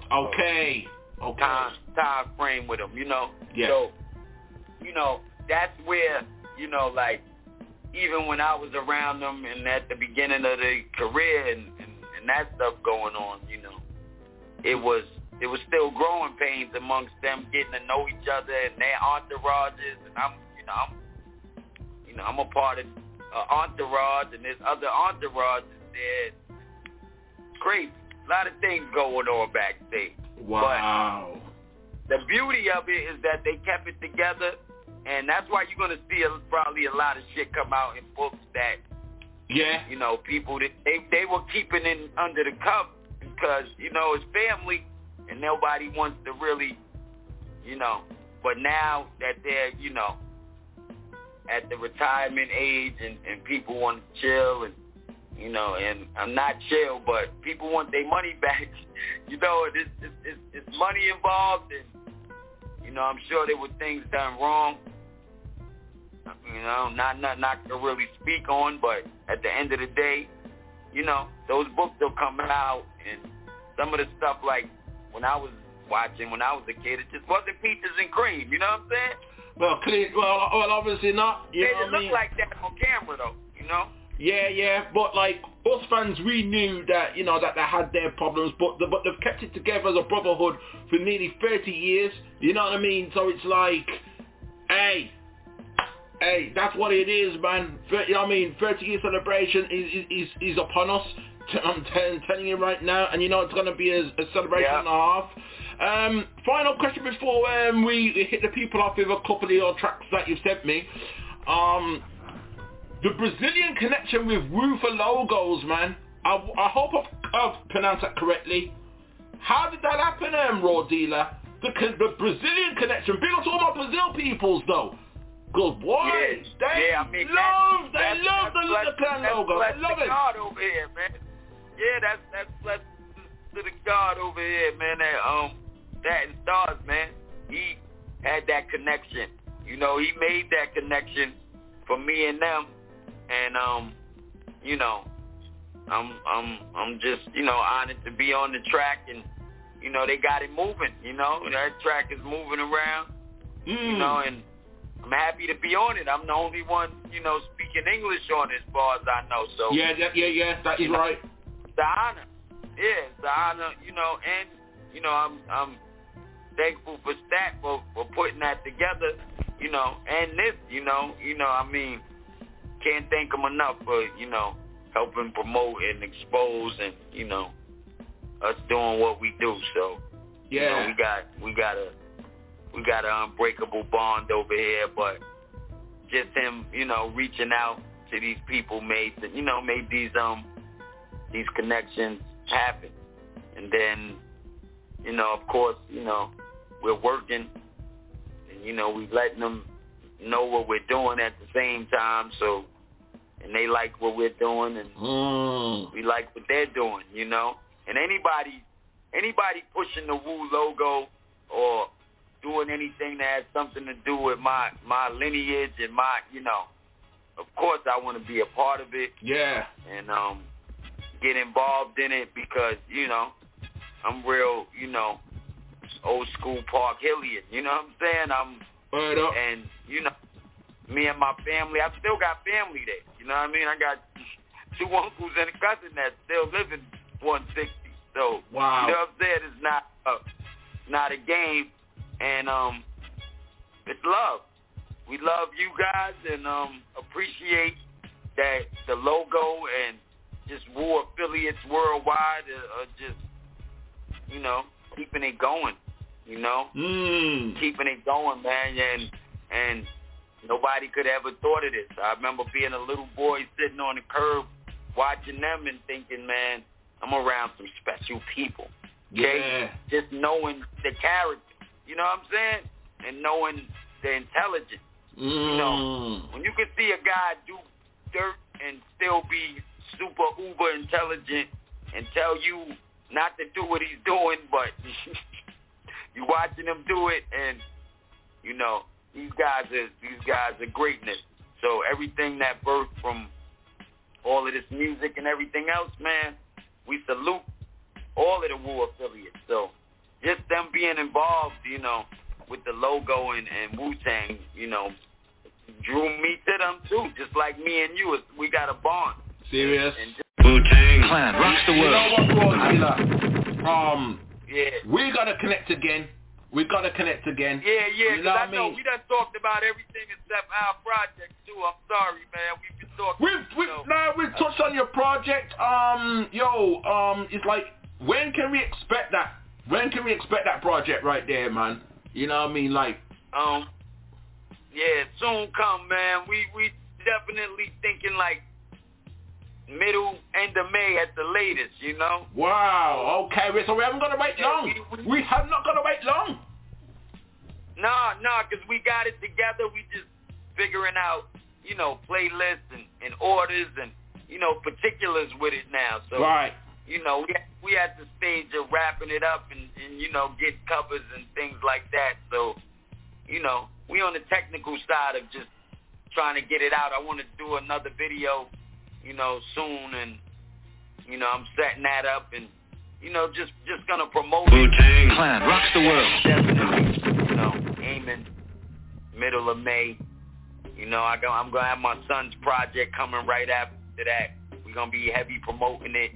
Time frame with them, you know. Yeah. So, you know, that's where, you know, like, even when I was around them and at the beginning of their career and that stuff going on, you know, it was still growing pains amongst them getting to know each other and their entourages, and I'm a part of entourage, and there's other entourages there. It's crazy. A lot of things going on backstage. Wow. But the beauty of it is that they kept it together, and that's why you're going to see probably a lot of shit come out in books that, you know, people that they were keeping in under the cup because, you know, it's family and nobody wants to really, you know, but now that they're, you know, at the retirement age and people want to chill and, you know, and I'm not chill, but people want their money back, you know, it's money involved, and, you know, I'm sure there were things done wrong, you know, not to really speak on, but at the end of the day, you know, those books will come out, and some of the stuff, like, when I was watching, when I was a kid, it just wasn't peaches and cream, you know what I'm saying? Well, obviously not. They didn't look like that on camera, though, you know? Yeah, but like us fans, we knew that, you know, that they had their problems, but they've kept it together as a brotherhood for nearly 30 years. You know what I mean? So it's like, hey, that's what it is, man. You know what I mean? 30-year celebration is upon us. I'm telling you right now, and you know it's going to be a celebration and a half. Final question before we hit the people off with a couple of your tracks that you sent me. The Brazilian connection with Ruther Logos, man. I hope I've pronounced that correctly. How did that happen, Raw Dealer? The Brazilian connection. Big up to all my Brazil peoples, though. Good boy. They love the clan logo. I love it. God over here, man. Yeah, that's blessed to the God over here, man. That and Stars, man. He had that connection. You know, he made that connection for me and them. And, you know, I'm just, honored to be on the track, and they got it moving. That track is moving around. And I'm happy to be on it. I'm the only one, speaking English on it, as far as I know. So yeah, that is right. It's an honor. Yeah, it's an honor. And I'm thankful for Stack for putting that together. And this, I mean, can't thank him enough for, helping promote and expose and, us doing what we do. So, yeah, we got an unbreakable bond over here, but just him, reaching out to these people made these connections happen. And then, of course, we're working and, we letting them know what we're doing at the same time. So, and they like what we're doing, and we like what they're doing, And anybody pushing the Wu logo or doing anything that has something to do with my lineage and my, of course I want to be a part of it. Yeah. And get involved in it because, I'm real, old school Park Hillian. You know what I'm saying? And, me and my family, I've still got family there. You know what I mean? I got 2 uncles and a cousin that still live in 160. So, wow. You know what I'm saying? It's not a game. And it's love. We love you guys and appreciate that the logo and just Wu affiliates worldwide are just, keeping it going, keeping it going, man. And nobody could ever thought of this. I remember being a little boy sitting on the curb watching them and thinking, man, I'm around some special people. Okay? Yeah. Just knowing the character, you know what I'm saying? And knowing the intelligence. When you can see a guy do dirt and still be super uber intelligent and tell you not to do what he's doing, but you watching him do it, and these guys are greatness. So everything that birthed from all of this music and everything else, man, we salute all of the Wu affiliates. So just them being involved, with the logo and Wu-Tang, drew me to them too. Just like me and you, we got a bond. Serious. Wu-Tang Clan rocks the world. You know what, Roll, yeah. We gotta connect again. Yeah, because I know we done talked about everything except our project too. I'm sorry, man. We've been talking. We've touched on your project. It's like, when can we expect that? When can we expect that project right there, man? You know what I mean? Like, yeah, soon come, man. We definitely thinking like end of May at the latest, Wow, okay, so we haven't got to wait long. We have not got to wait long. No, because we got it together. We just figuring out, playlists and orders and, particulars with it now. So, right. We at the stage of wrapping it up and get covers and things like that. So, we on the technical side of just trying to get it out. I want to do another video, soon, and, I'm setting that up and, just going to promote it. Wu-Tang Clan rocks the world. Definitely, aiming middle of May. I'm going to have my son's project coming right after that. We're going to be heavy promoting it.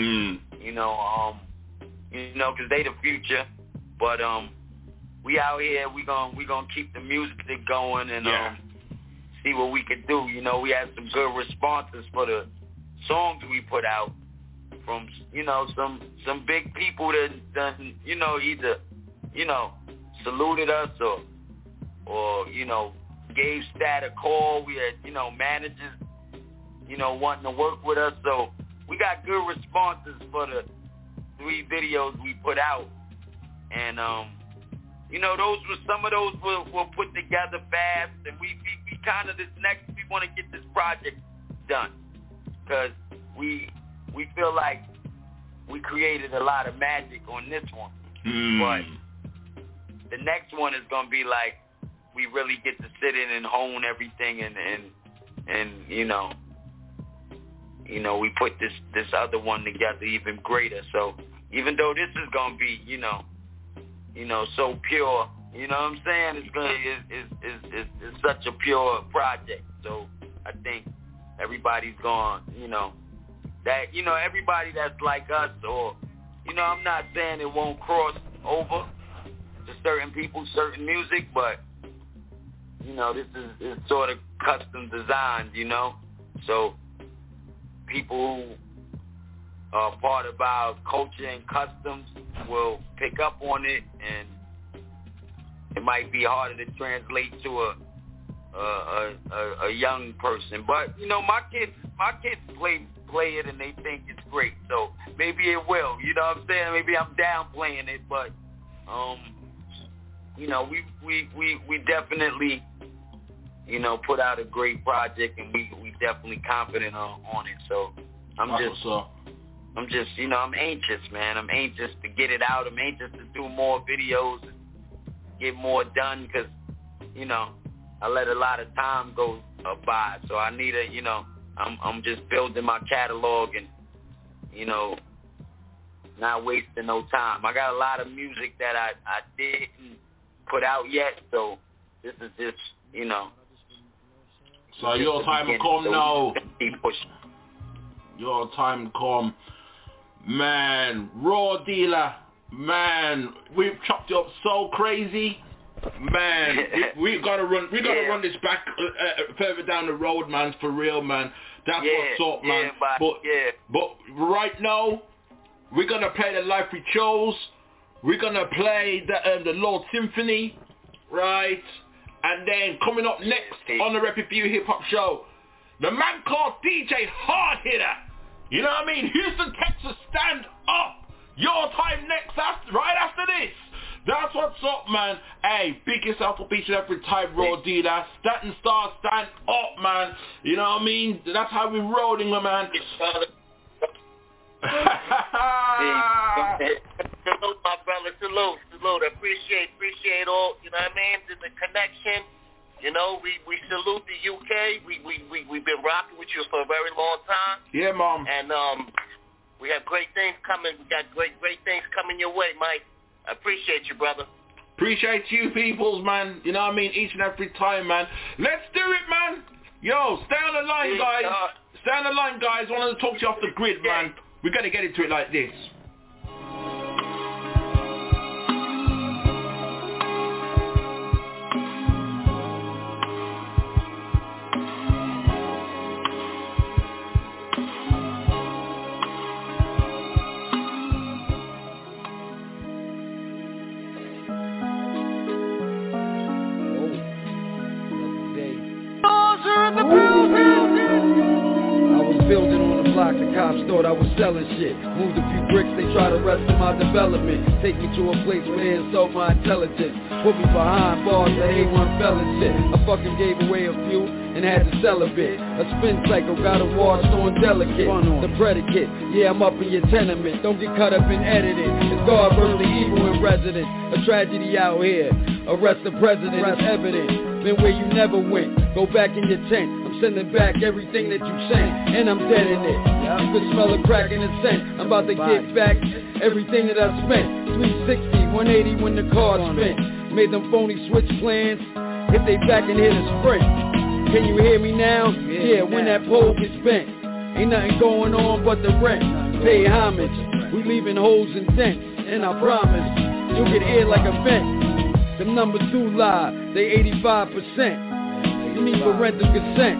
Because they the future. But we out here, we gonna keep the music going and see what we could do. We had some good responses for the songs we put out from some big people that either saluted us or gave Stat a call. We had managers wanting to work with us. So we got good responses for the 3 videos we put out, and those were some of those were put together fast, and we kind of we want to get this project done because we feel like we created a lot of magic on this one, but the next one is gonna be like we really get to sit in and hone everything and you know, we put this other one together even greater. So even though this is gonna be, you know, so pure, you know what I'm saying? It's such a pure project. So I think everybody's gonna, you know, that, you know, everybody that's like us, or, you know, I'm not saying it won't cross over to certain people, certain music, but, you know, this is sort of custom designed, you know. So people who are part of our culture and customs will pick up on it, and it might be harder to translate to a young person. But, you know, my kids play it and they think it's great. So maybe it will, you know what I'm saying? Maybe I'm downplaying it, but you know, we definitely, you know, put out a great project, and we definitely confident on it. So I'm just, you know, I'm anxious, man. I'm anxious to get it out. I'm anxious to do more videos, and get more done, because, you know, I let a lot of time go by. So I need you know, I'm just building my catalog and, you know, not wasting no time. I got a lot of music that I didn't put out yet, so this is just, you know. So your time will come now. Your time come. Man, Raw Dealer, man, we've chopped you up so crazy. Man, we gotta run this back further down the road, man, for real, man. That's what's up, man. But right now, we're gonna play the life we chose. We're gonna play the Lord Symphony, right? And then coming up next on the Rep It For You Hip Hop Show, the man called DJ Hard Hitter. You know what I mean? Houston, Texas, stand up. Your time next, right after this. That's what's up, man. Hey, big yourself up each and every time, Raw Dealer. Stand up, man. You know what I mean? That's how we rolling, my man. Salute, my brother. Salute. Appreciate all, you know what I mean? The connection. You know, we salute the UK. We've been rocking with you for a very long time. Yeah, Mom. And we have great things coming. We got great things coming your way, Mike. I appreciate you, brother. Appreciate you peoples, man. You know what I mean? Each and every time, man. Let's do it, man. Yo, stay on the line, guys. Stay on the line, guys. I want to talk to you off the grid, man. We got to get into it like this. The cops thought I was selling shit. Moved a few bricks, they tried to arrest my development. Take me to a place where they insult my intelligence. Put me behind bars that A1 fellowship. I fucking gave away a few and had to sell a bit. A spin cycle got a washed on delicate. The predicate, yeah, I'm up in your tenement. Don't get caught up in editing. It's God versus the evil in residence. A tragedy out here. Arrest the president, it's evident. Been where you never went. Go back in your tent. I'm sending back everything that you sent, and I'm dead in it. You can smell a crack in the scent. I'm about to get back everything that I spent. 360, 180 when the car spent. Made them phony switch plans. If they back and hit a sprint. Can you hear me now? Yeah, when that pole gets bent. Ain't nothing going on but the rent. Pay homage. We leaving holes and dents. And I promise, you'll get air like a vent. The numbers do lie, they 85%. You need parental consent.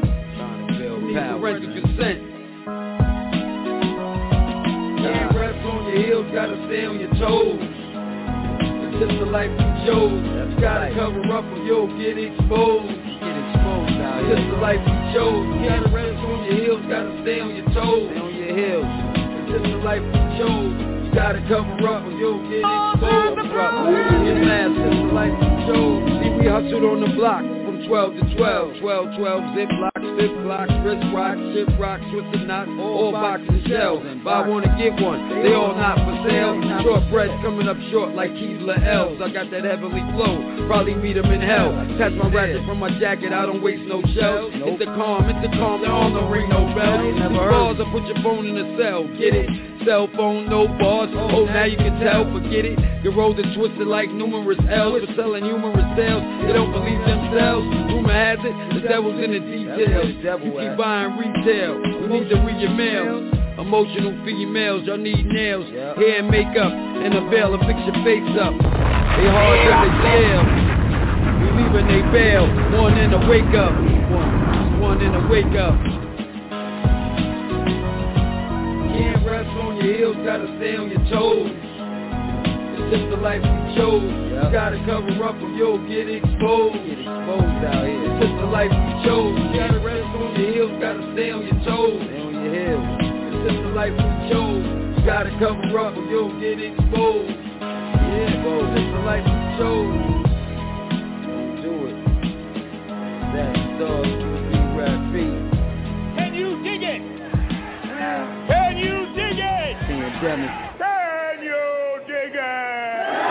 Can't rest on your heels, gotta stay on your toes. It's just the life you chose. You gotta cover up or you'll get exposed. It's just the life you chose. You gotta rest on your heels, gotta stay on your toes. It's just the life you chose. You gotta cover up or you'll get exposed. Your mask is the life you chose. See, we hustled on the block from 12 to 12. 12, zip blocks, flip blocks, wrist rock, ship rock, Swiss knot, all boxes shells. Buy one to get one, they all not for sale. Shortbread coming up short like Keebler L's. I got that heavenly flow, probably meet them in hell. Attach my racket from my jacket, I don't waste no shells. It's the calm, there all no ring, no bells. bars, I put your phone in a cell, get it? Cell phone, no bars, oh now you can tell, forget it. You roll the twisted like numerous L's for selling humorous tales. They don't believe themselves. Rumor has it, the devil's in the details. You keep buying retail, we need to read your mail. Emotional females, y'all need nails, hair and makeup, and a veil to fix your face up. They hard as they stale. We leaving they bail. One in the wake up. One in the wake up. Can't rest on your heels, gotta stay on your toes. It's just the life we chose. You gotta cover up or you'll get exposed. Get exposed out here. It's just the life we chose. You gotta rest on your heels, gotta stay on your toes. Stay on your heels. It's just the life we chose. You gotta cover up or you'll get exposed. Yeah, it's just the life we chose. Don't do it. That dog, QB Rap Beat. Can you dig it? Can you dig it? Pandemic. Can you dig it?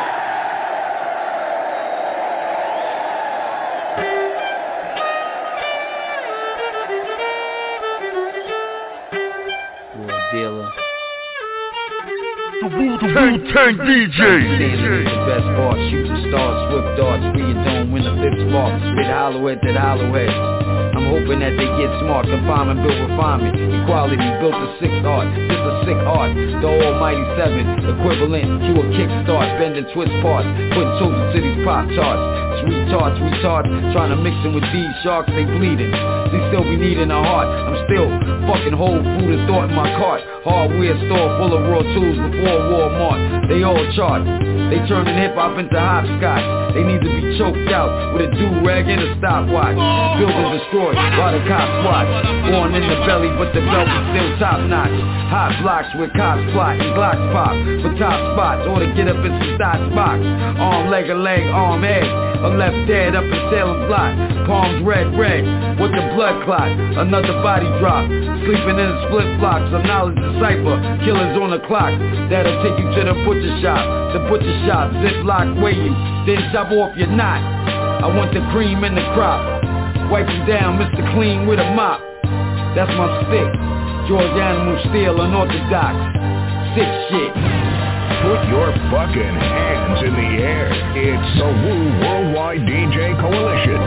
Dealer. The Wu-Tang DJ. The best bar, shooting stars, swift darts, free your dome, win the fifth spark, spit hollow head that hollow head. I'm hoping that they get smart, confinement, build refinement, equality, built a sick art, just a sick art, the almighty seven, equivalent to a kickstart, bend and twist parts, putting toast to these pop charts, sweet tarts, retards, trying to mix them with these sharks, they bleeding, they still be needing a heart, I'm still fucking whole food and thought in my cart, hardware store full of raw tools before Walmart, they all chart, they turning hip-hop into hopscotch, they need to be choked out with a do-rag and a stopwatch, buildings destroyed while the cops watch, born in the belly but the belt is still top-notch, hot blocks with cops plot and Glocks pop, for top spots, or to get up in some dots box, arm, leg, a leg, arm, head, a left dead up in Salem block, palms red, with the blood clot, another body drop, sleeping in a split blocks, a knowledge decipher, killers on the clock, that'll take you to the butcher shop, ziplock weigh you, then chop off your knot, I want the cream in the crop, wipe you down, Mr. Clean with a mop, that's my stick, George Animal Steel, unorthodox, sick shit. Put your fucking hands in the air. It's the Wu Worldwide DJ Coalition.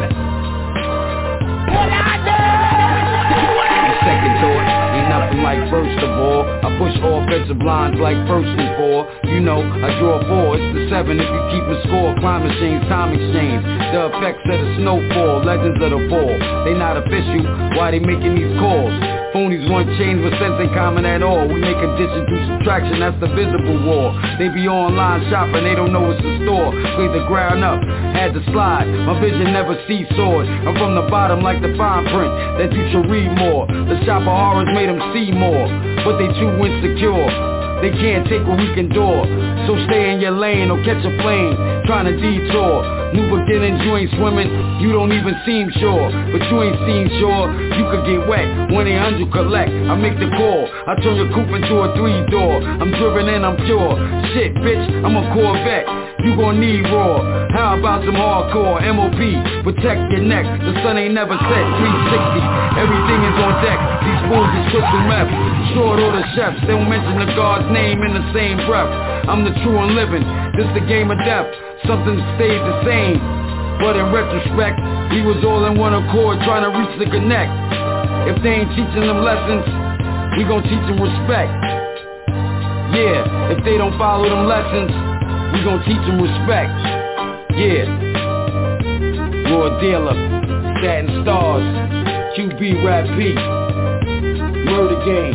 Second thought, ain't nothing like first of all. I push offensive lines like first and four. You know, I draw four, it's the 7 if you keep a score. Climate change, time exchange, the effects of the snowfall, legends of the fall. They not official, why they making these calls? Phonies want change but sense ain't common at all. We make addition through subtraction, that's the visible war. They be online shopping, they don't know what's in store. Laid the ground up, had to slide, my vision never seesawed. I'm from the bottom like the fine print, that you should read more. The shop of horrors made them see more, but they too insecure. They can't take what we can do. So stay in your lane or catch a plane, trying to detour. New beginnings, you ain't swimming, you don't even seem sure. But you ain't seen sure, you could get wet. 1-800 collect, I make the call. I turn your coupe into a 3-door. I'm driven and I'm pure. Shit, bitch, I'm a Corvette. You gon' need raw. How about some hardcore MOP? Protect your neck, the sun ain't never set. 360, everything is on deck. These fools is crystal meth. Short order chefs, they don't mention the God's name in the same breath. I'm the true and living, this the game of death. Something stayed the same, but in retrospect, we was all in one accord trying to reach the connect. If they ain't teaching them lessons, we gon' teach them respect. Yeah, if they don't follow them lessons, we gon' teach them respect. Yeah. Raw Dealer, Satin Stars, QB Rap Beat, Murder Game.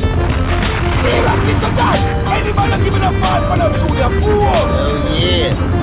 Anybody giving a fight for them to their fool? Hell yeah.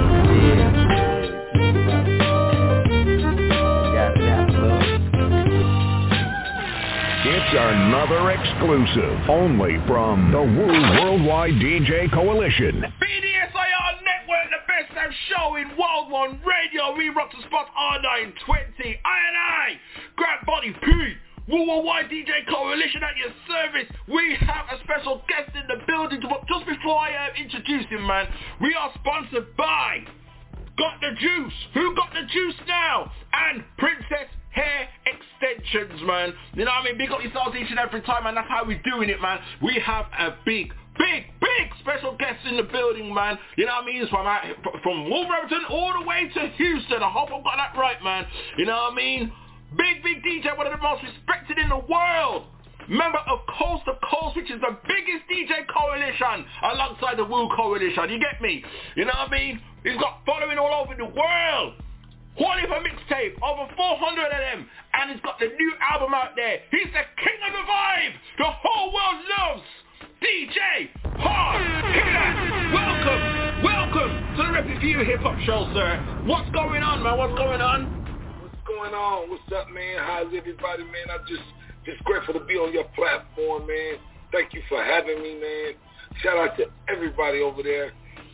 It's another exclusive, only from the Wu Worldwide DJ Coalition. BDSIR Network, the best damn show in World One Radio. We rock the spot R920. I, Grant Body P. Wu Worldwide DJ Coalition at your service. We have a special guest in the building. Just before I introduce him, man, we are sponsored by Got the Juice. Who got the juice now? And Princess hair extensions, man. You know what I mean? Big up yourselves each and every time, man. That's how we're doing it, man. We have a big special guest in the building, man. You know what I mean? It's from Wolverhampton all the way to Houston. I hope I got that right, man. You know what I mean? Big DJ, one of the most respected in the world. Member of Coast to Coast, which is the biggest DJ coalition alongside the Woo Coalition. You get me? You know what I mean? He's got following all over the world. Holy for mixtape, over 400 of them, and he's got the new album out there. He's the king of the vibe. The whole world loves DJ Hard. Hear that? Welcome to the Review Hip Hop Show, sir. What's going on, man? What's going on? What's up, man? How's everybody, man? I'm just grateful to be on your platform, man. Thank you for having me, man. Shout out to everybody over there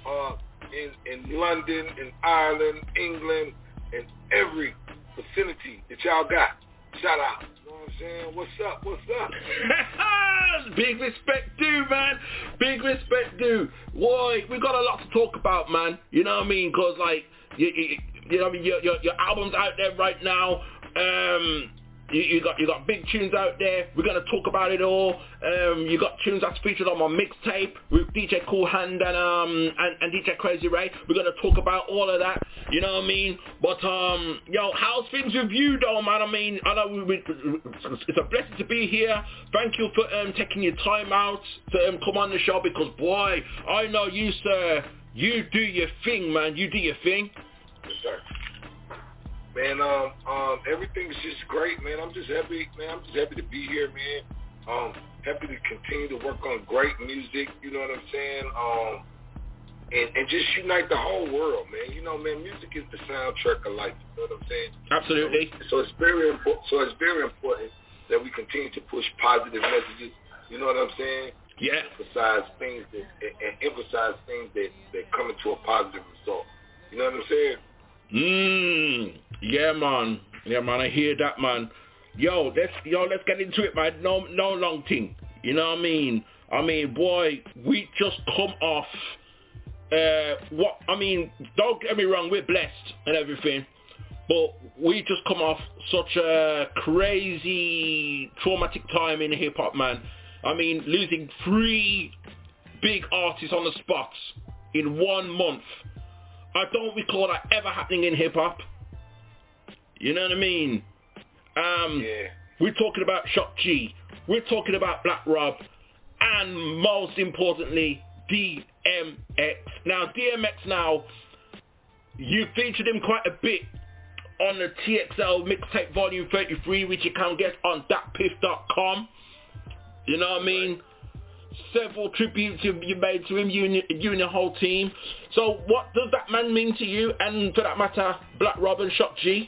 in London, in Ireland, England, and every vicinity that y'all got. Shout out. You know what I'm saying? What's up? Big respect due, man. Big respect due. Boy, we got a lot to talk about, man. You know what I mean? Because, like, you know what I mean? Your album's out there right now. You got big tunes out there. We're gonna talk about it all. You got tunes that's featured on my mixtape with DJ Cool Hand and DJ Crazy Ray. We're gonna talk about all of that. You know what I mean? But yo, how's things with you, though, man? I mean, I know it's a blessing to be here. Thank you for taking your time out to come on the show, because boy, I know you, sir. You do your thing, man. You do your thing. Yes, sir. Man, everything's just great, man. I'm just happy to be here, man. Happy to continue to work on great music, you know what I'm saying? And just unite the whole world, man. You know, man, music is the soundtrack of life, you know what I'm saying? Absolutely. So it's very important that we continue to push positive messages, you know what I'm saying? Yeah. Emphasize things that come into a positive result. You know what I'm saying? Yeah, man, I hear that, man. Let's get into it, man. No long thing. You know what I mean? Boy, we just come off, don't get me wrong, we're blessed and everything, but we just come off such a crazy, traumatic time in hip-hop, man. I mean, losing 3 big artists on the spot in 1 month. I don't recall that ever happening in hip-hop. You know what I mean? Yeah. We're talking about Shock G. We're talking about Black Rob. And most importantly, DMX. Now, DMX, you featured him quite a bit on the TXL Mixtape Volume 33, which you can get on datpiff.com. You know what I mean? Several tributes you made to him, you and your whole team. So what does that man mean to you, and for that matter, Black Rob and Shock G?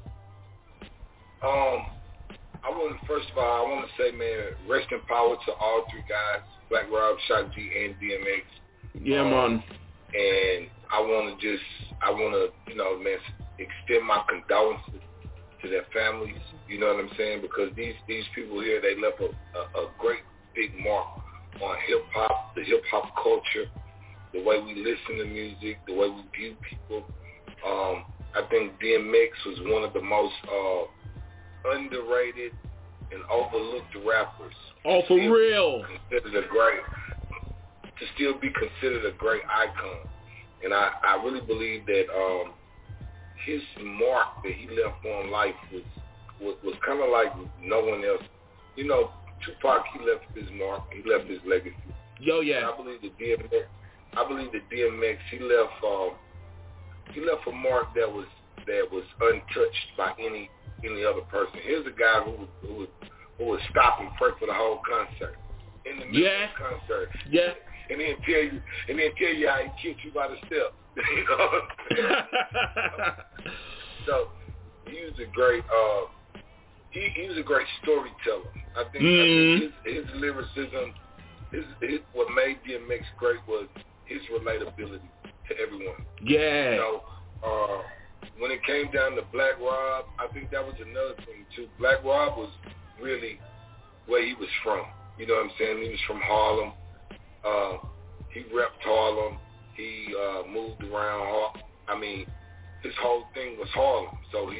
First of all, I want to say, man, rest in power to all 3 guys, Black Rob, Shock G, and DMX. Yeah, man. And I want to, you know, man, extend my condolences to their families. You know what I'm saying? Because these people here, they left a great big mark on hip-hop, the hip-hop culture, the way we listen to music, the way we view people. I think DMX was one of the most underrated and overlooked rappers. Oh, for real? To still be considered a great icon. And I really believe that his mark that he left on life was kind of like no one else. You know, Tupac, he left his mark, he left his legacy. Yo, yeah. And I believe that DMX, he left a mark that was untouched by any other person. Here's a guy who would stop and pray for the whole concert. In the middle of the concert. Yeah. And then tell you how he kicked you by the step. You know? So he was a great he was a great storyteller. I think his lyricism, what made DMX great was his relatability to everyone. Yeah. You know, when it came down to Black Rob, I think that was another thing too. Black Rob was really where he was from. You know what I'm saying? He was from Harlem. He repped Harlem. He moved around. I mean, his whole thing was Harlem. So he was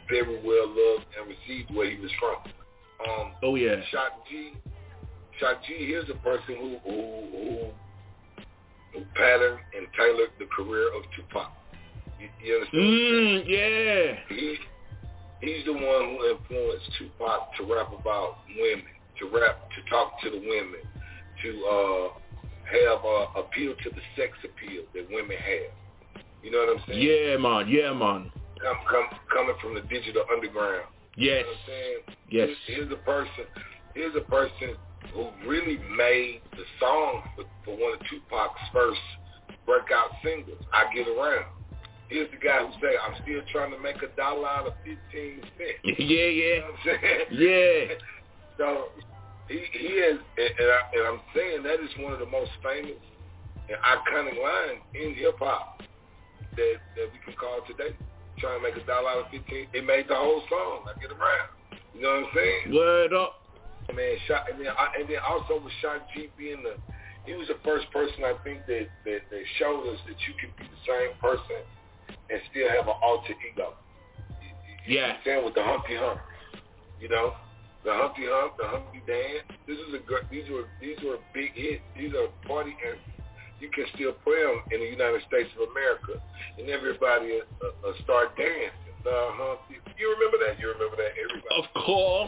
very well loved and received where he was from. Oh yeah. Shock G, here's a person who patterned and tailored the career of Tupac. You understand? Yeah. He's the one who influenced Tupac to rap about women, to talk to the women, to have appeal to the sex appeal that women have. You know what I'm saying? Yeah, man. Coming from the digital underground. Yes. You know what I'm saying? Yes. Here's a person who really made the song for one of Tupac's first breakout singles, I Get Around. Here's the guy who say, I'm still trying to make $1 out of 15 cents. Yeah. You know what I'm saying? Yeah. So he is, and I'm saying that is one of the most famous and iconic lines in hip-hop that we can call today. Trying to make $1 out of 15. It made the whole song, I Get Around. You know what I'm saying? Word up. And then also with Shock G being he was the first person I think that showed us that you can be the same person and still have an alter ego. You know what I'm saying? With the Humpty Hump. You know? The Humpty Hump, the Humpty Dance. These were big hits. These are party anthems. You can still play them in the United States of America, and everybody start dancing. The Humpty. You remember that? Everybody. Of course.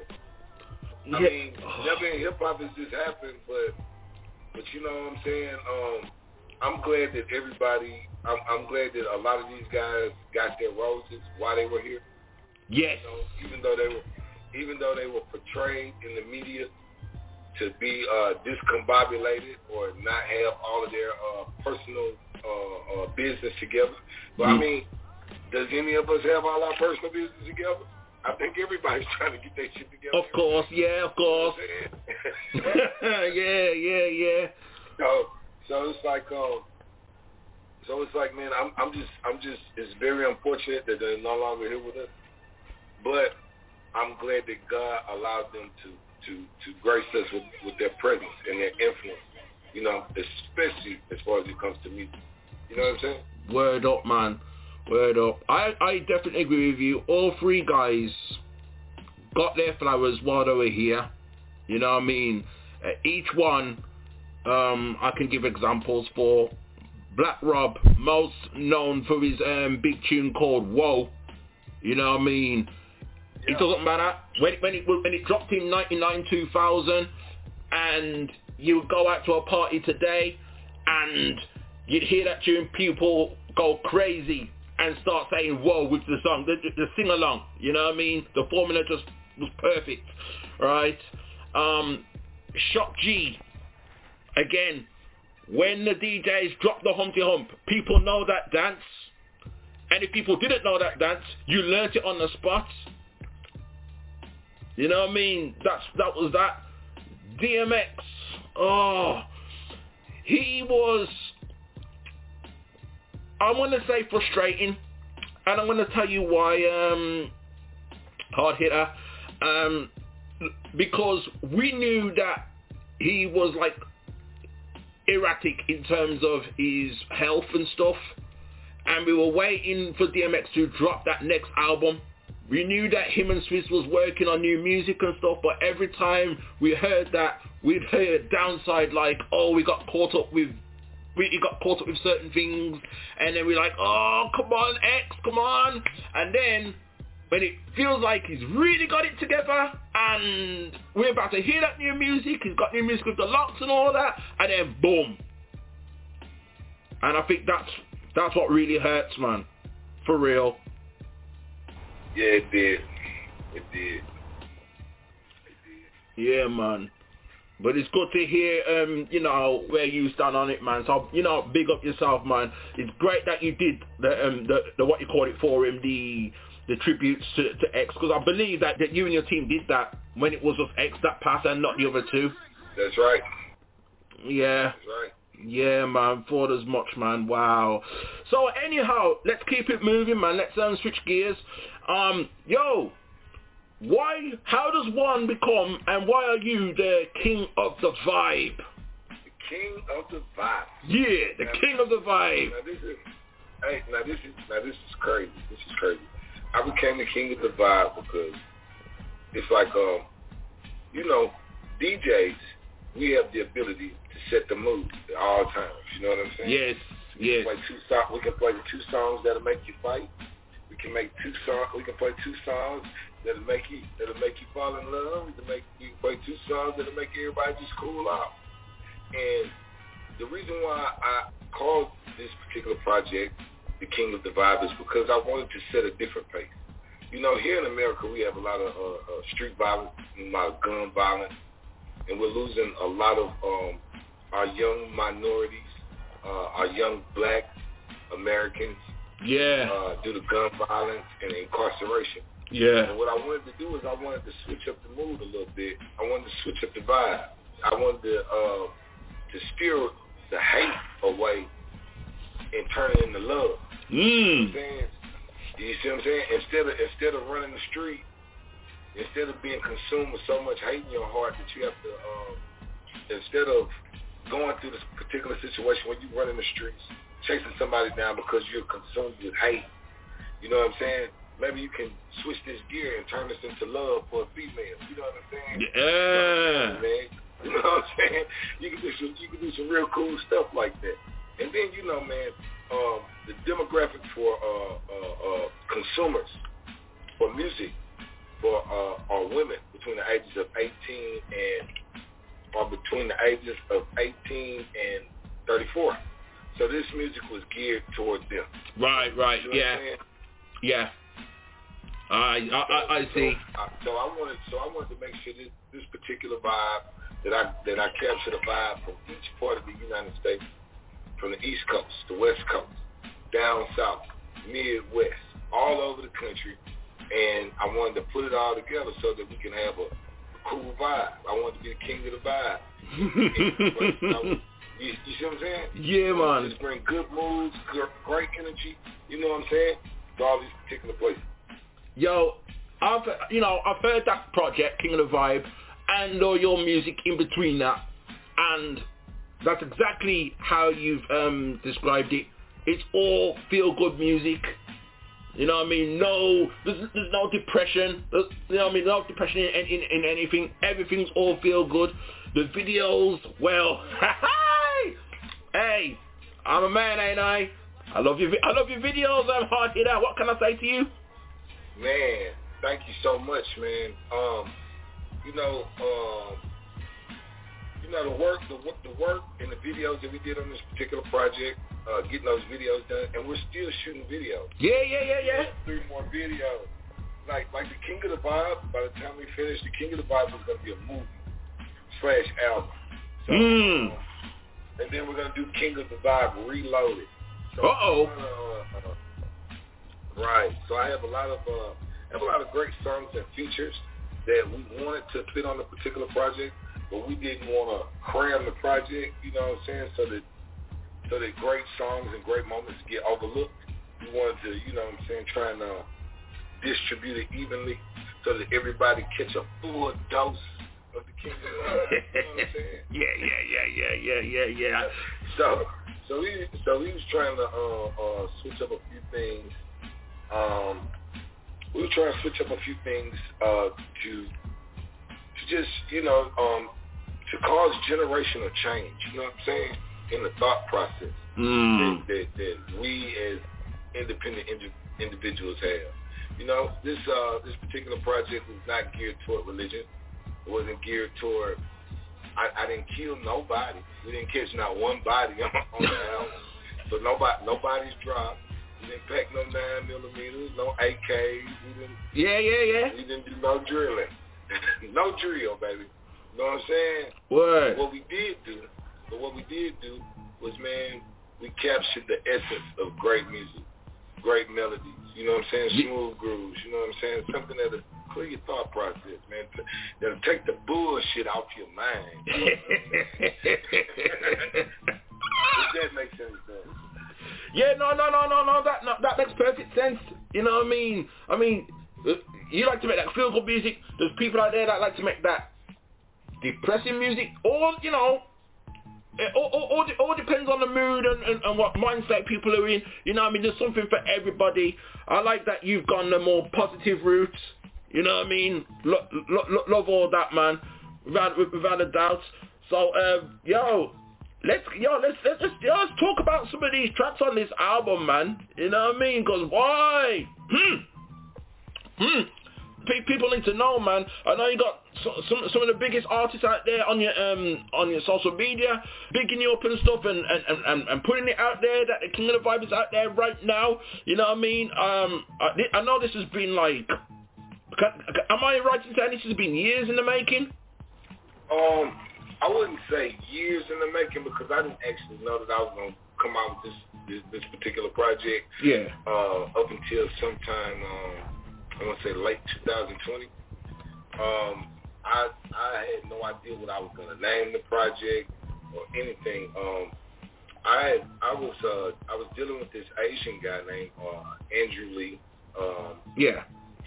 I mean, never in hip hop has this happened, but you know what I'm saying? I'm glad that I'm glad that a lot of these guys got their roses while they were here. Yes. You know, even though they were portrayed in the media to be discombobulated or not have all of their personal business together. But I mean, does any of us have all our personal business together? I think everybody's trying to get their shit together. Of course, yeah, of course. yeah. So it's like, man, I'm just. It's very unfortunate that they're no longer here with us, but I'm glad that God allowed them to grace us with their presence and their influence. You know, especially as far as it comes to music. You know what I'm saying? Word up, man. Word up. I definitely agree with you. All three guys got their flowers while they were here. You know what I mean? Each one, I can give examples for. Black Rob, most known for his big tune called Whoa. You know what I mean? It doesn't matter. When it dropped in 99, 2000, and you would go out to a party today, and you'd hear that tune, people go crazy and start saying whoa with the song, the sing-along. You know what I mean? The formula just was perfect, right? Shock G, again, when the DJs drop the Humpty Hump, people know that dance. And if people didn't know that dance, you learnt it on the spot. You know what I mean? That was that. DMX, he was, I'm going to say frustrating. And I'm going to tell you why, hard hitter. Because we knew that he was like erratic in terms of his health and stuff, and we were waiting for DMX to drop that next album. We knew that him and Swizz was working on new music and stuff, but every time we heard that, we'd hear downside like, we got caught up with certain things, and then we're like, oh, come on, X, come on. And then when it feels like he's really got it together and we're about to hear that new music, he's got new music with the locks and all that, and then boom. And I think that's what really hurts, man. For real. Yeah, it did. Yeah, man. But it's good to hear, where you stand on it, man. So, big up yourself, man. It's great that you did the what you call it for him, the tributes to X, because I believe that you and your team did that when it was just X that passed and not the other two. That's right. Yeah. That's right. Yeah, man. Thought as much, man. Wow. So anyhow, let's keep it moving, man. Let's switch gears. How does one become, and why are you the king of the vibe? The king of the vibe. Yeah, the king of the vibe. This is crazy. This is crazy. I became the king of the vibe because it's like, you know, DJs, we have the ability to set the mood at all times. You know what I'm saying? Yes. We can play 2 songs that'll make you fight. We can play 2 songs that'll make you fall in love. We can play 2 songs that'll make everybody just cool out. And the reason why I called this particular project the King of the Vibe is because I wanted to set a different pace. You know, here in America, we have a lot of street violence, a lot of gun violence, and we're losing a lot of our young minorities, our young black Americans, due to gun violence and incarceration. Yeah. And what I wanted to do is I wanted to switch up the mood a little bit. I wanted to switch up the vibe. I wanted to steer the hate away and turn it into love. You see what I'm saying? Instead of running the street, instead of being consumed with so much hate in your heart that you have to, instead of going through this particular situation where you run in the streets, chasing somebody down because you're consumed with hate, you know what I'm saying? Maybe you can switch this gear and turn this into love for a female. You know what I'm saying? Yeah. You know what I'm saying? You can do some real cool stuff like that. And then, you know, man, the demographic for consumers for music for are women between the ages of 18 and 34. So this music was geared toward them. Right, you know yeah. I see. So I wanted to make sure this particular vibe that I captured a vibe from each part of the United States, from the East Coast, the West Coast, down south, Midwest, all over the country, and I wanted to put it all together so that we can have a cool vibe. I wanted to be the king of the vibe. You see what I'm saying? Yeah, man. Just bring good moods, great energy. You know what I'm saying? To all these particular places. Yo, I've heard that project, King of the Vibe, and all your music in between that, and that's exactly how you've described it. It's all feel-good music. You know what I mean? There's no depression. You know what I mean? No depression in anything. Everything's all feel-good. The videos, well, hey, I'm a man, ain't I? I love your videos. I'm hard hit out. What can I say to you? Man, thank you so much, man. The work and the videos that we did on this particular project, getting those videos done, and we're still shooting videos. Yeah. 3 more videos. Like the King of the Vibe, by the time we finish, the King of the Vibe was going to be a movie / album. So, and then we're going to do King of the Vibe Reloaded. So, right. So I have a lot of great songs and features that we wanted to fit on the particular project, but we didn't want to cram the project, you know what I'm saying, so that great songs and great moments get overlooked. We wanted to, you know what I'm saying, try and distribute it evenly so that everybody catch a full dose of the King of the Vibe. You know what I'm saying? Yeah. So we was trying to switch up a few things. We were trying to switch up a few things to just, you know, to cause generational change, you know what I'm saying, in the thought process that we as independent individuals have. You know, this particular project was not geared toward religion. It wasn't geared toward, I didn't kill nobody. We didn't catch not one body on the album. So nobody's dropped. We didn't pack no 9mm, no AKs. Yeah. We didn't do no drilling. No drill, baby. You know what I'm saying? What? What we did do was, man, we captured the essence of great music, great melodies. You know what I'm saying? Smooth grooves. You know what I'm saying? Something that'll clear your thought process, man. That'll take the bullshit off your mind. You know if that makes any sense. Yeah, no. That makes perfect sense. You know what I mean? You like to make that feel-good music. There's people out there that like to make that depressing music. Or, you know, it all depends on the mood and what mindset people are in. You know what I mean? There's something for everybody. I like that you've gone the more positive route. You know what I mean? Love all that, man. Without a doubt. So, let's talk about some of these tracks on this album, man. You know what I mean? Because why? People need to know, man. I know you got some of the biggest artists out there on your social media, bigging you up and stuff, and putting it out there that the King of the Vibe is out there right now. You know what I mean? I know this has been like, am I right in saying this has been years in the making? I wouldn't say years in the making because I didn't actually know that I was gonna come out with this particular project. Yeah. Up until sometime. I want to say late 2020. I had no idea what I was going to name the project or anything. I was dealing with this Asian guy named Andrew Lee. Yeah.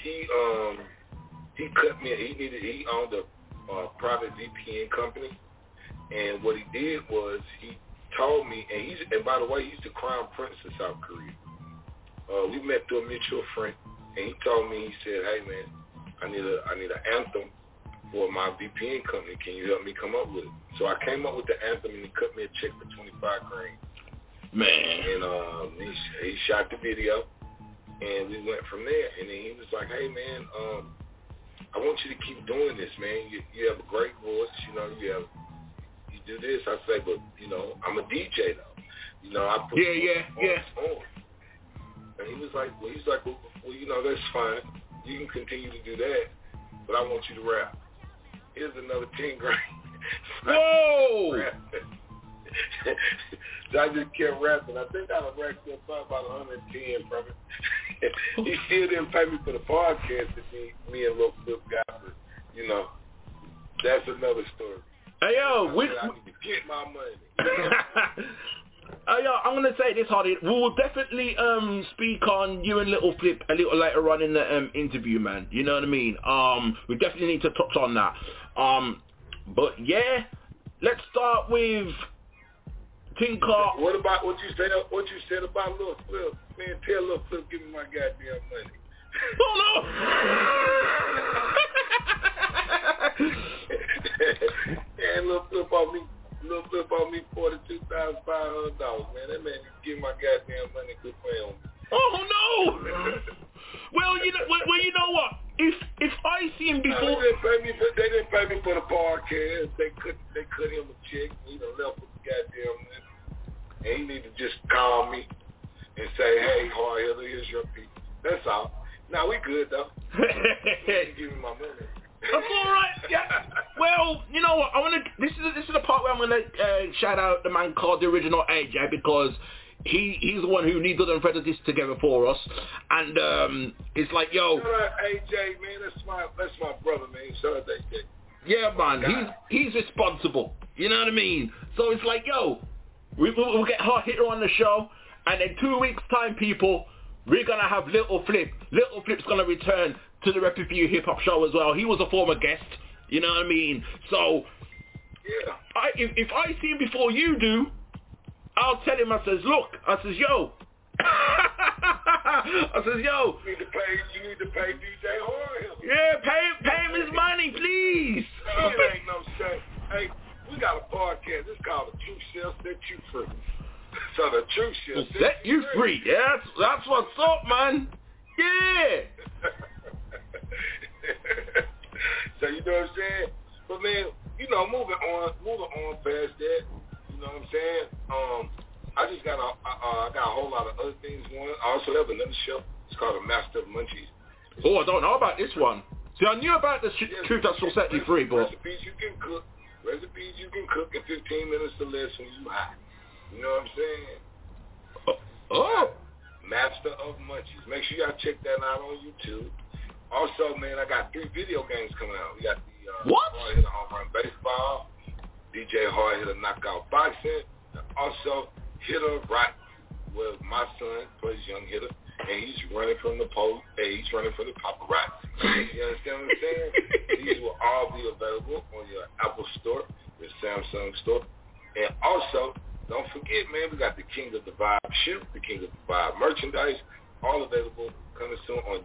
He cut me. He owned a private VPN company, and what he did was he told me, and by the way, he's the crown prince of South Korea. We met through a mutual friend. And he told me, he said, hey, man, I need an anthem for my VPN company. Can you help me come up with it? So I came up with the anthem, and he cut me a check for $25,000. Man. And he shot the video, and we went from there. And then he was like, hey, man, I want you to keep doing this, man. You have a great voice. You know, you do this. I say, but, you know, I'm a DJ, though. You know, I put on. And he was like, well, you know, that's fine. You can continue to do that, but I want you to rap. Here's another $10,000. Whoa! So I just kept rapping. I think I racked up about 110 from it. He still didn't pay me for the podcast that me and Lil Flip got, but, you know, that's another story. Hey, yo, I need to get my money. I'm going to say this, Hardy. We will definitely speak on you and Little Flip a little later on in the interview, man. You know what I mean? We definitely need to touch on that. But yeah, let's start with Tinker. What about what you said about Little Flip? Man, tell Little Flip, give me my goddamn money. Oh no! And Little Flip bought me $42,500, man. That man give my goddamn money, good playing on me. Oh no! Well, you know what? If I see him before, they didn't pay me for the podcast. They cut him a check. He done left with the goddamn money. And he need to just call me and say, hey, Hard Hitter, here's your piece. That's all. Now we good though. Give me my money. That's all right. Yeah. Well, you know what? This is the part where I'm gonna shout out the man called the original AJ because he's the one who needed and threaded this together for us, and it's like, yo. Shout out AJ, man. That's my brother, man. Shout out AJ. Yeah, man. He's responsible. You know what I mean? So it's like, yo, we'll get Hard Hitter on the show, and in 2 weeks' time, people, we're gonna have Little Flip. Little Flip's gonna return to the Rep Review Hip Hop Show as well. He was a former guest. You know what I mean? So, yeah. If I see him before you do, I'll tell him. I says, look. I says, yo. You need to pay DJ Hard. Yeah, pay him his money, please. It ain't no shame. Hey, we got a podcast. It's called The Truth Shall Set You Free. So The Truth Shall Set You Free. Yeah, that's what's up, man. Yeah. So you know what I'm saying? But man, you know, moving on past that, you know what I'm saying? I just got I got a whole lot of other things going. I also have another show. It's called The Master of Munchies. Oh, I don't know about this one. See, I knew about the Truth That Shall Set You Free, but recipes you can cook in 15 minutes or less when you hot. You know what I'm saying? Oh. Master of Munchies. Make sure y'all check that out on YouTube. Also, man, I got 3 video games coming out. We got the Hard Hitter Home Run Baseball, DJ Hard Hitter Knockout Boxing, and also Hitter Rock, where my son plays young hitter, and he's running from the paparazzi. You understand what I'm saying? These will all be available on your Apple Store, your Samsung Store, And also, don't forget, man, we got the King of the Vibe shoe, the King of the Vibe merchandise, all available coming soon on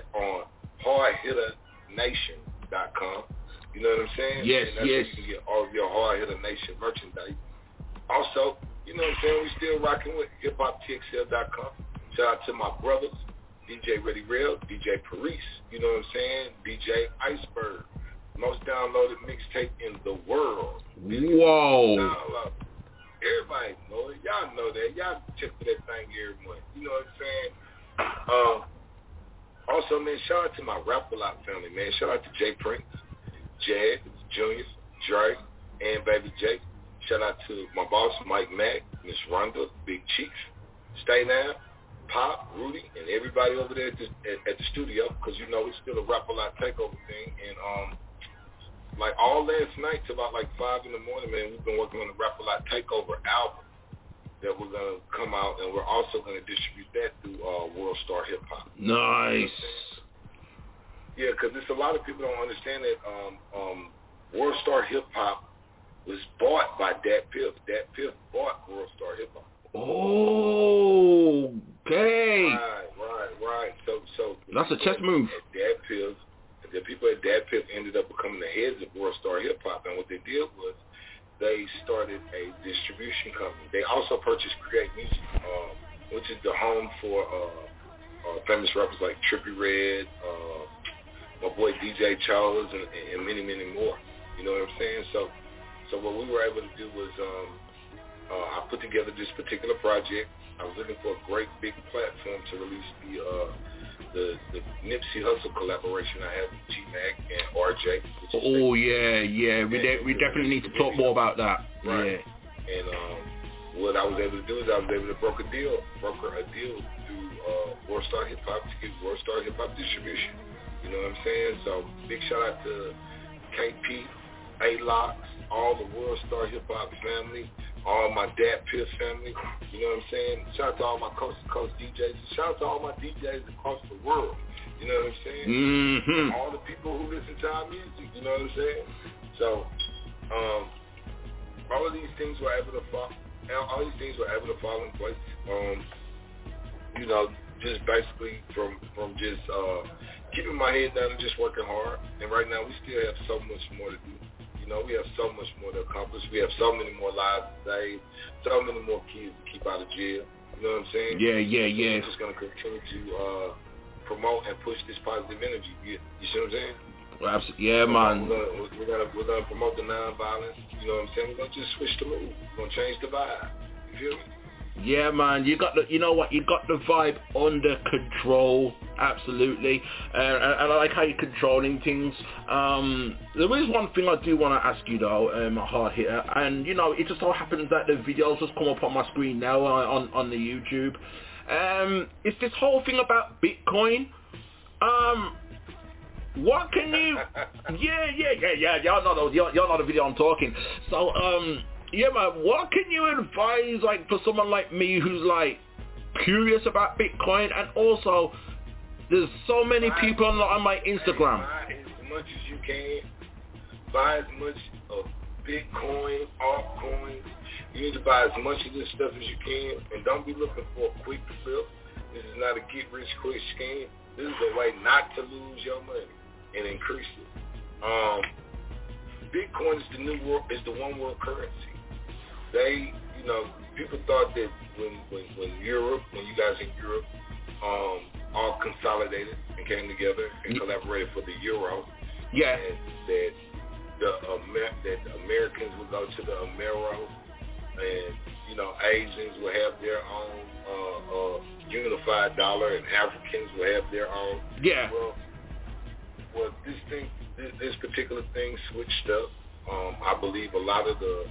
hardhitternation.com. You know what I'm saying? Yes, and that's where you can get all of your Hard Hitter Nation merchandise. Also, you know what I'm saying? We still rocking with hiphoptxl.com. Shout out to my brothers, DJ Ready Real, DJ Paris, you know what I'm saying? DJ Iceberg, most downloaded mixtape in the world. Whoa. Everybody know it. Y'all know that. Y'all check for that thing every month. You know what I'm saying? Also, man, shout out to my Rap-A-Lot family, man. Shout out to Jay Prince, Jad, Junior, Dre, and Baby J. Shout out to my boss, Mike Mack, Miss Rhonda, Big Chief, Stay Down, Pop, Rudy, and everybody over there at the studio, because you know it's still a Rap-A-Lot takeover thing. And like all last night till about like 5 in the morning, man, we've been working on the Rap-A-Lot takeover album that we're going to come out, and we're also going to distribute that through World Star Hip Hop. Nice. Yeah, because there's a lot of people don't understand that World Star Hip Hop was bought by Dat Piff. Dat Piff bought World Star Hip Hop. Oh, okay. Right. So that's a chess move. Dat Piff, the people at Dat Piff ended up becoming the heads of World Star Hip Hop, and what they did was they started a distribution company. They also purchased Create Music, which is the home for famous rappers like Trippie Redd, my boy DJ Charles, and many, many more. You know what I'm saying? So what we were able to do was I put together this particular project. I was looking for a great big platform to release the Nipsey Hussle collaboration I have with G-Mac and RJ. Oh, yeah. We definitely need to talk more about that. Right. Yeah. And what I was able to do is I was able to broker a deal through World Star Hip Hop to get World Star Hip Hop distribution. You know what I'm saying? So big shout out to KP, A-Locks, all the World Star Hip Hop family, all my Dat Piff family. You know what I'm saying? Shout out to all my coast-to-coast DJs. Shout out to all my DJs across the world. You know what I'm saying? Mm-hmm. All the people who listen to our music. You know what I'm saying? So all of these things were able to fall. All these things were able to fall in place. You know, just basically from just keeping my head down and just working hard. And right now we still have so much more to do. You know, we have so much more to accomplish. We have so many more lives to save, so many more kids to keep out of jail. You know what I'm saying? Yeah. So we're just going to continue to promote and push this positive energy. You see what I'm saying? Well, absolutely. Yeah, man. We're gonna promote the nonviolence. You know what I'm saying? We're gonna just switch the mood. We're gonna change the vibe. You feel me? Yeah, man. You got the vibe under control. Absolutely. And I like how you're controlling things. There is one thing I do want to ask you though, Hard Hitter, and you know, it just so happens that the videos just come up on my screen now on the YouTube. It's this whole thing about Bitcoin. What can you? Yeah. Y'all know the video I'm talking. So, yeah, man. What can you advise, like, for someone like me who's like curious about Bitcoin, and also there's so many people on my Instagram. Buy as much as you can. Buy as much of Bitcoin, altcoins. You need to buy as much of this stuff as you can, and don't be looking for a quick flip. This is not a get-rich-quick scheme. This is a way not to lose your money and increase it. Bitcoin is the one world currency. They, you know, people thought that when you guys in Europe all consolidated and came together and collaborated for the euro, yeah, and that the Americans would go to the Amero, and you know, Asians will have their own unified dollar, and Africans will have their own. Yeah. Well, this particular thing switched up. I believe a lot of the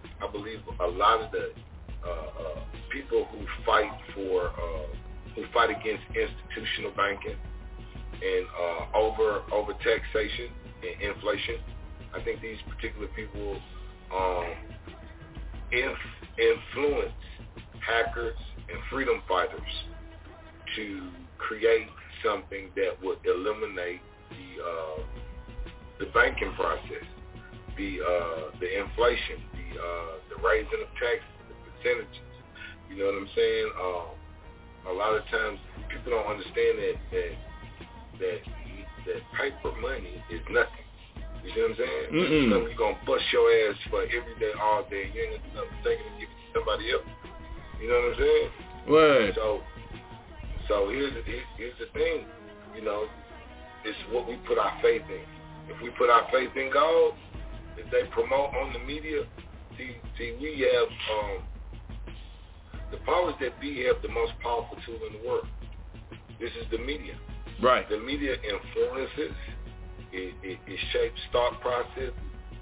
people who fight against institutional banking and over taxation and inflation, I think these particular people influence hackers and freedom fighters to create something that would eliminate the banking process, the inflation, the raising of taxes, the percentages. You know what I'm saying? A lot of times people don't understand that paper money is nothing. You see what I'm saying? You're going to bust your ass for every day, all day. You ain't going to do nothing taking and giving to somebody else. You know what I'm saying? Right. So here's the thing. You know, it's what we put our faith in. If we put our faith in God, if they promote on the media, see, we have the powers that be have the most powerful tool in the world. This is the media. Right. The media influences. It shapes thought process.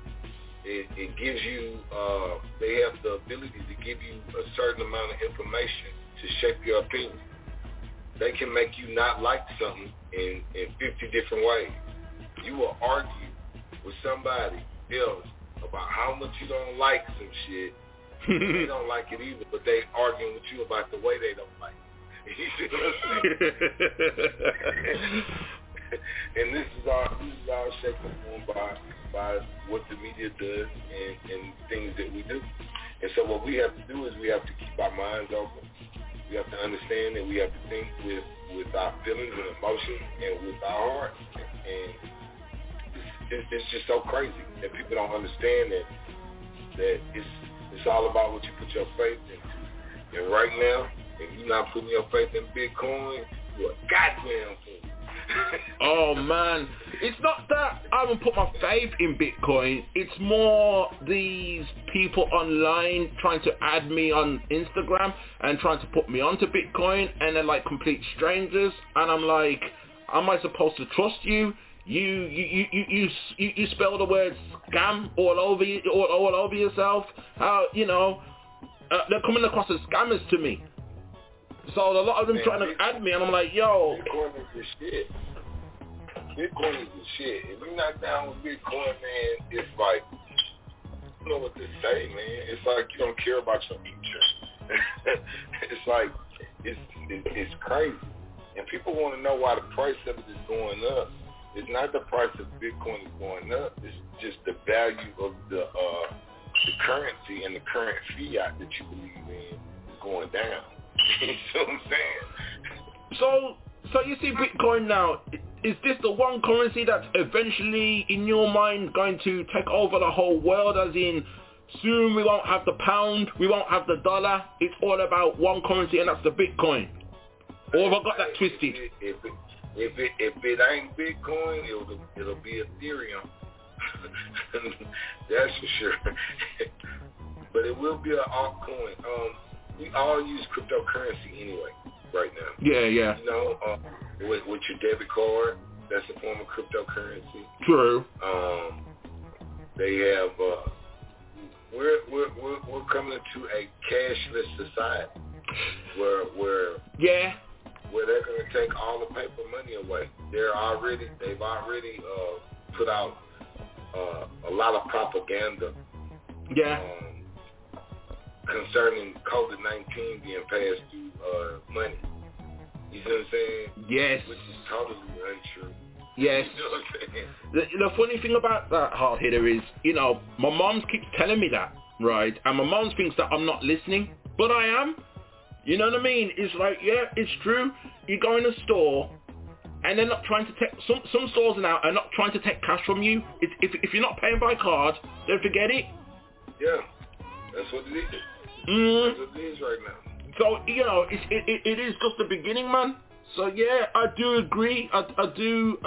It gives you. They have the ability to give you a certain amount of information to shape your opinion. They can make you not like something in 50 different ways. You will argue with somebody else about how much you don't like some shit. They don't like it either, but they arguing with you about the way they don't like it. You see what I'm saying? And this is all shaped by what the media does and things that we do. And so what we have to do is we have to keep our minds open. We have to understand that we have to think with our feelings and emotions and with our heart. And it's just so crazy that people don't understand that it's all about what you put your faith into. And right now, if you're not putting your faith in Bitcoin, you're a goddamn fool. Oh man, it's not that I haven't put my faith in Bitcoin. It's more these people online trying to add me on Instagram and trying to put me onto Bitcoin, and they're like complete strangers. And I'm like, am I supposed to trust you? You spell the word scam all over yourself. They're coming across as scammers to me. So a lot of them trying to add me, and I'm like, yo. Bitcoin is the shit. Bitcoin is the shit. If you're not down with Bitcoin, man, it's like, I don't know what to say, man. It's like you don't care about your future. It's like, it's crazy. And people want to know why the price of it is going up. It's not the price of Bitcoin is going up. It's just the value of the currency and the current fiat that you believe in is going down. You know what I'm saying? So you see Bitcoin now, is this the one currency that's eventually, in your mind, going to take over the whole world, as in, soon we won't have the pound, we won't have the dollar, it's all about one currency, and that's the Bitcoin? Or have I got that twisted? If it ain't Bitcoin, it'll be Ethereum. That's for sure. But it will be an altcoin. We all use cryptocurrency anyway, right now. Yeah. You know, with your debit card, that's a form of cryptocurrency. True. They have. We're coming into a cashless society where they're going to take all the paper money away. They've already put out a lot of propaganda. Yeah. Concerning COVID-19 being passed through money. You see what I'm saying? Yes. Which is totally untrue. Yes. You know what I'm saying? The funny thing about that, hard hitter, is, my mom keeps telling me that, right? And my mom thinks that I'm not listening, but I am. You know what I mean? It's like, yeah, it's true. You go in a store, and they're not trying to take, some stores now are not trying to take cash from you. If you're not paying by card, then forget it. Yeah, that's what it is. That's what it is right now. So, it is just the beginning, man. So, yeah, I do agree. I do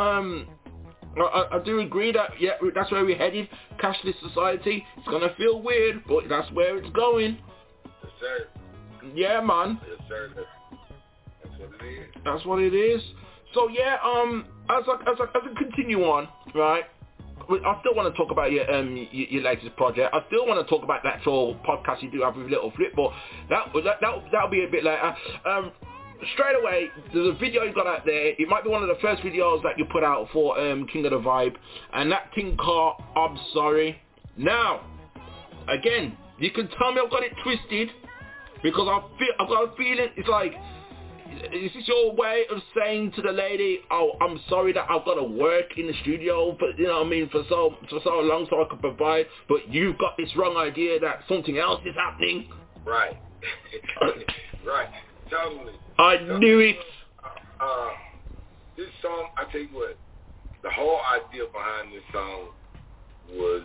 agree that, yeah, that's where we're headed. Cashless society. It's going to feel weird, but that's where it's going. Yes, sir. Yeah, man. Yes, sir. That's what it is. That's what it is. So, yeah, as I continue on, right, I still want to talk about your latest project. I still want to talk about that actual podcast you do have with Little Flip, but that'll be a bit later. Straight away, there's a video you got out there. It might be one of the first videos that you put out for King of the Vibe, and that thing called I'm Sorry. Now, again, you can tell me I've got it twisted, because I've got a feeling it's like is this your way of saying to the lady, oh, I'm sorry that I've got to work in the studio, but you know what I mean, for so long so I can provide, but you've got this wrong idea that something else is happening? Right. Right. Totally. I knew it. This song, I tell you what, the whole idea behind this song was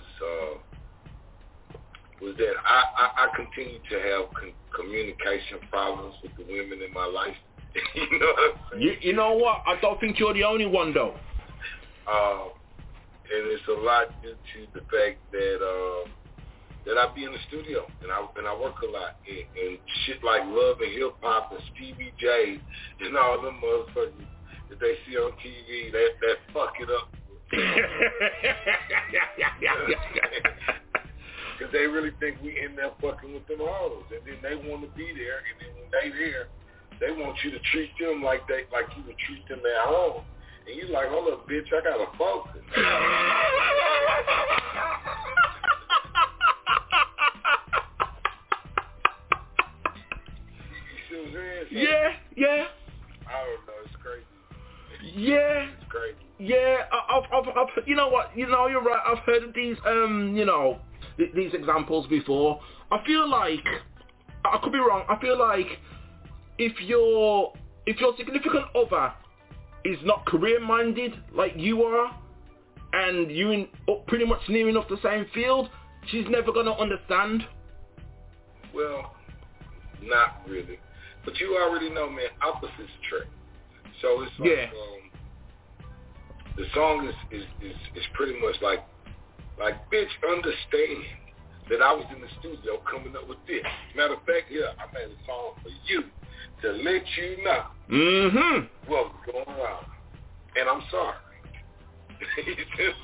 that I continue to have communication problems with the women in my life. You know what I'm saying? You know what? I don't think you're the only one, though. And it's a lot due to the fact that I be in the studio and I work a lot and shit like Love and Hip Hop and Stevie J and all them motherfuckers that they see on TV that fuck it up. Because they really think we in there fucking with them hoes, and then they want to be there, and then when they there, they want you to treat them like you would treat them at home, and you like, hold up, bitch, I gotta focus. You see what I'm saying? So, yeah. I don't know, it's crazy. Yeah. It's crazy. Yeah, I've you know what? You know, you're right. I've heard of these, these examples before. I feel like, I could be wrong, I feel like if your significant other is not career-minded like you are, and you in pretty much near enough the same field, she's never going to understand. Well, not really. But you already know, man, opposites attract. So it's like, the song is pretty much like, bitch, understand that I was in the studio coming up with this. Matter of fact, yeah, I made a song for you to let you know what was going on. And I'm sorry. You just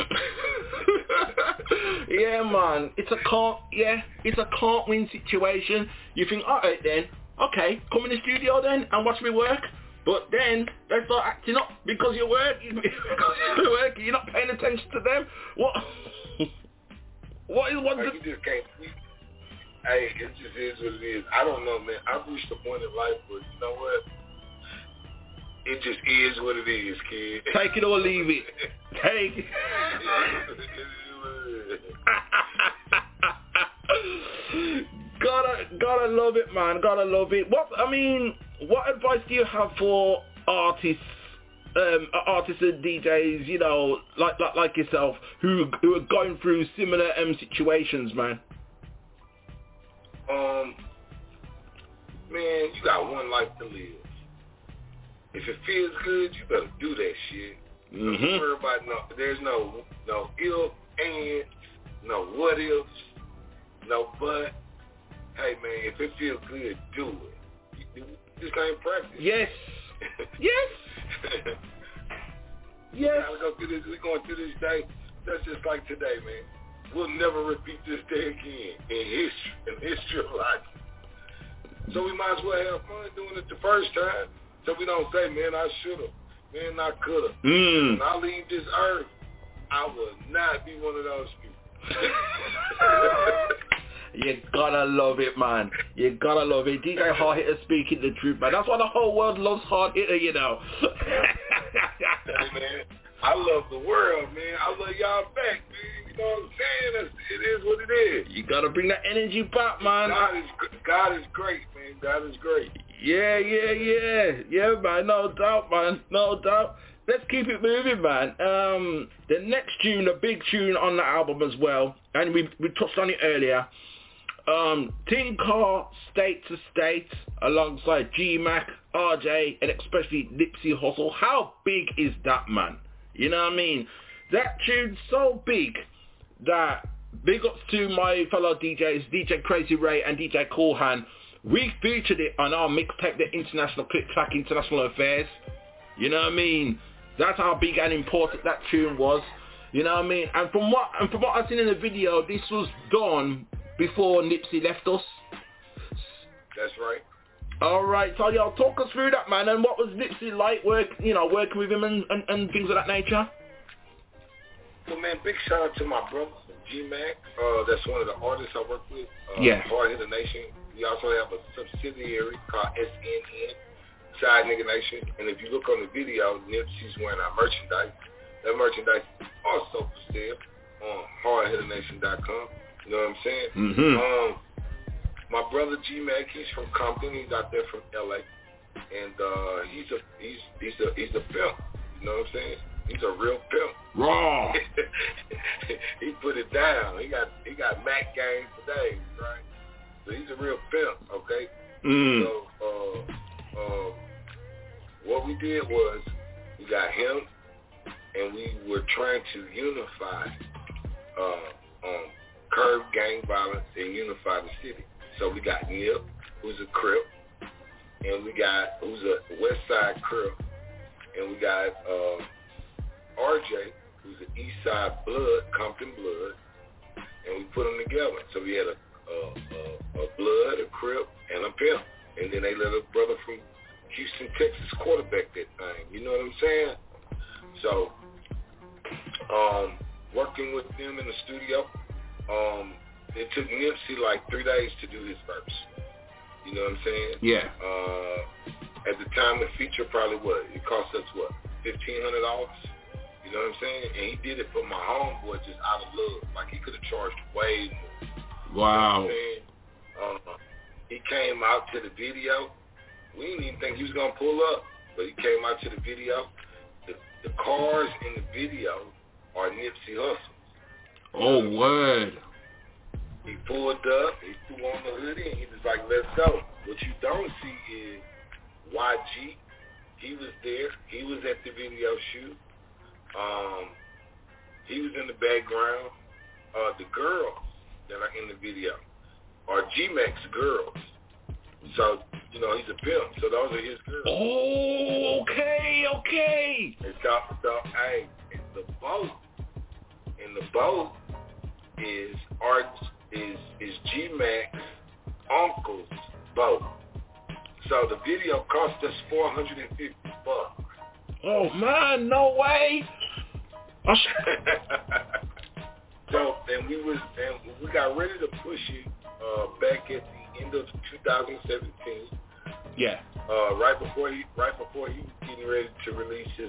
saying. Yeah, man. It's a can't win situation. You think, alright then, okay, come in the studio then and watch me work. But then they start acting up because you're working. You're not paying attention to them. What is what? You just can't. Hey, it just is what it is. I don't know, man. I've reached a point in life where, you know what? It just is what it is, kid. Take it or leave it. Take it. Gotta love it, man. Gotta love it. What advice do you have for artists and DJs, you know, like yourself, who are going through similar situations, man? Man, you got one life to live. If it feels good, you better do that shit. Don't worry about there's no if, and, no what ifs, no but. Hey, man, if it feels good, do it. You just can't practice. Yes. Yes. Yes. We're going through this day. That's just like today, man. We'll never repeat this day again in history of life. So we might as well have fun doing it the first time. So we don't say, man, I should have. Man, I could have. When I leave this earth, I will not be one of those people. You gotta love it, man. You gotta love it. DJ Hard Hitter speaking the truth, man. That's why the whole world loves Hard Hitter, you know. Hey, man, I love the world, man. I love y'all back, man. You know what I'm saying? It is what it is. You gotta bring that energy back, man. God is great, man. God is great. Yeah, man. No doubt, man. No doubt. Let's keep it moving, man. The next tune, a big tune on the album as well, and we touched on it earlier. Tin Car, State to State, alongside G-Mac, RJ, and especially Nipsey Hussle. How big is that, man? You know what I mean? That tune's so big that big ups to my fellow DJs, DJ Crazy Ray and DJ Coolhan. We featured it on our mixtape, The International Click Track International Affairs. You know what I mean? That's how big and important that tune was. You know what I mean? And from what I've seen in the video, this was done before Nipsey left us. That's right. All right, so y'all talk us through that, man. And what was Nipsey like working with him and things of that nature? Well, man, big shout out to my brother G-Mac. That's one of the artists I work with. Yeah. Hard Hitter Nation. We also have a subsidiary called SNN. Side Nigga Nation. And if you look on the video, Nipsey's wearing our merchandise. That merchandise is also for sale on hardhitternation.com. You know what I'm saying? Mm-hmm. My brother G-Mac, he's from Compton. He's out there from LA, and he's a pimp. You know what I'm saying? He's a real pimp. Raw. He put it down. He got Mac game today, right? So he's a real pimp. Okay. So what we did was we got him, and we were trying to unify, curb gang violence and unify the city. So we got Nip, who's a Crip, and we got who's a West Side Crip, and we got RJ, who's an East Side Blood, Compton Blood, and we put them together. So we had a Blood, a Crip, and a Pimp, and then they let a brother from Houston, Texas quarterback that thing. You know what I'm saying? So working with them in the studio. It took Nipsey like 3 days to do his verse. You know what I'm saying? Yeah. At the time, the feature probably it cost us $1,500? You know what I'm saying? And he did it for my homeboy just out of love. Like he could have charged way more. Wow. You know what I'm saying? He came out to the video. We didn't even think he was gonna pull up, but he came out to the video. The cars in the video are Nipsey Hussle. Oh, word. He pulled up, he threw on the hoodie, and he was like, let's go. What you don't see is YG. He was there. He was at the video shoot. He was in the background. The girls that are in the video are G-Mac's girls. So, you know, he's a pimp, so those are his girls. Oh, okay. And so, hey, the boat is G-Mac's uncle's boat. So the video cost us $450. Oh man, no way. So and we got ready to push it back at the end of 2017. Yeah. Right before he was getting ready to release his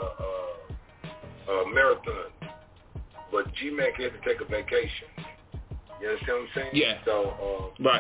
marathon. But G-Mac had to take a vacation. You understand what I'm saying? Yeah. So right.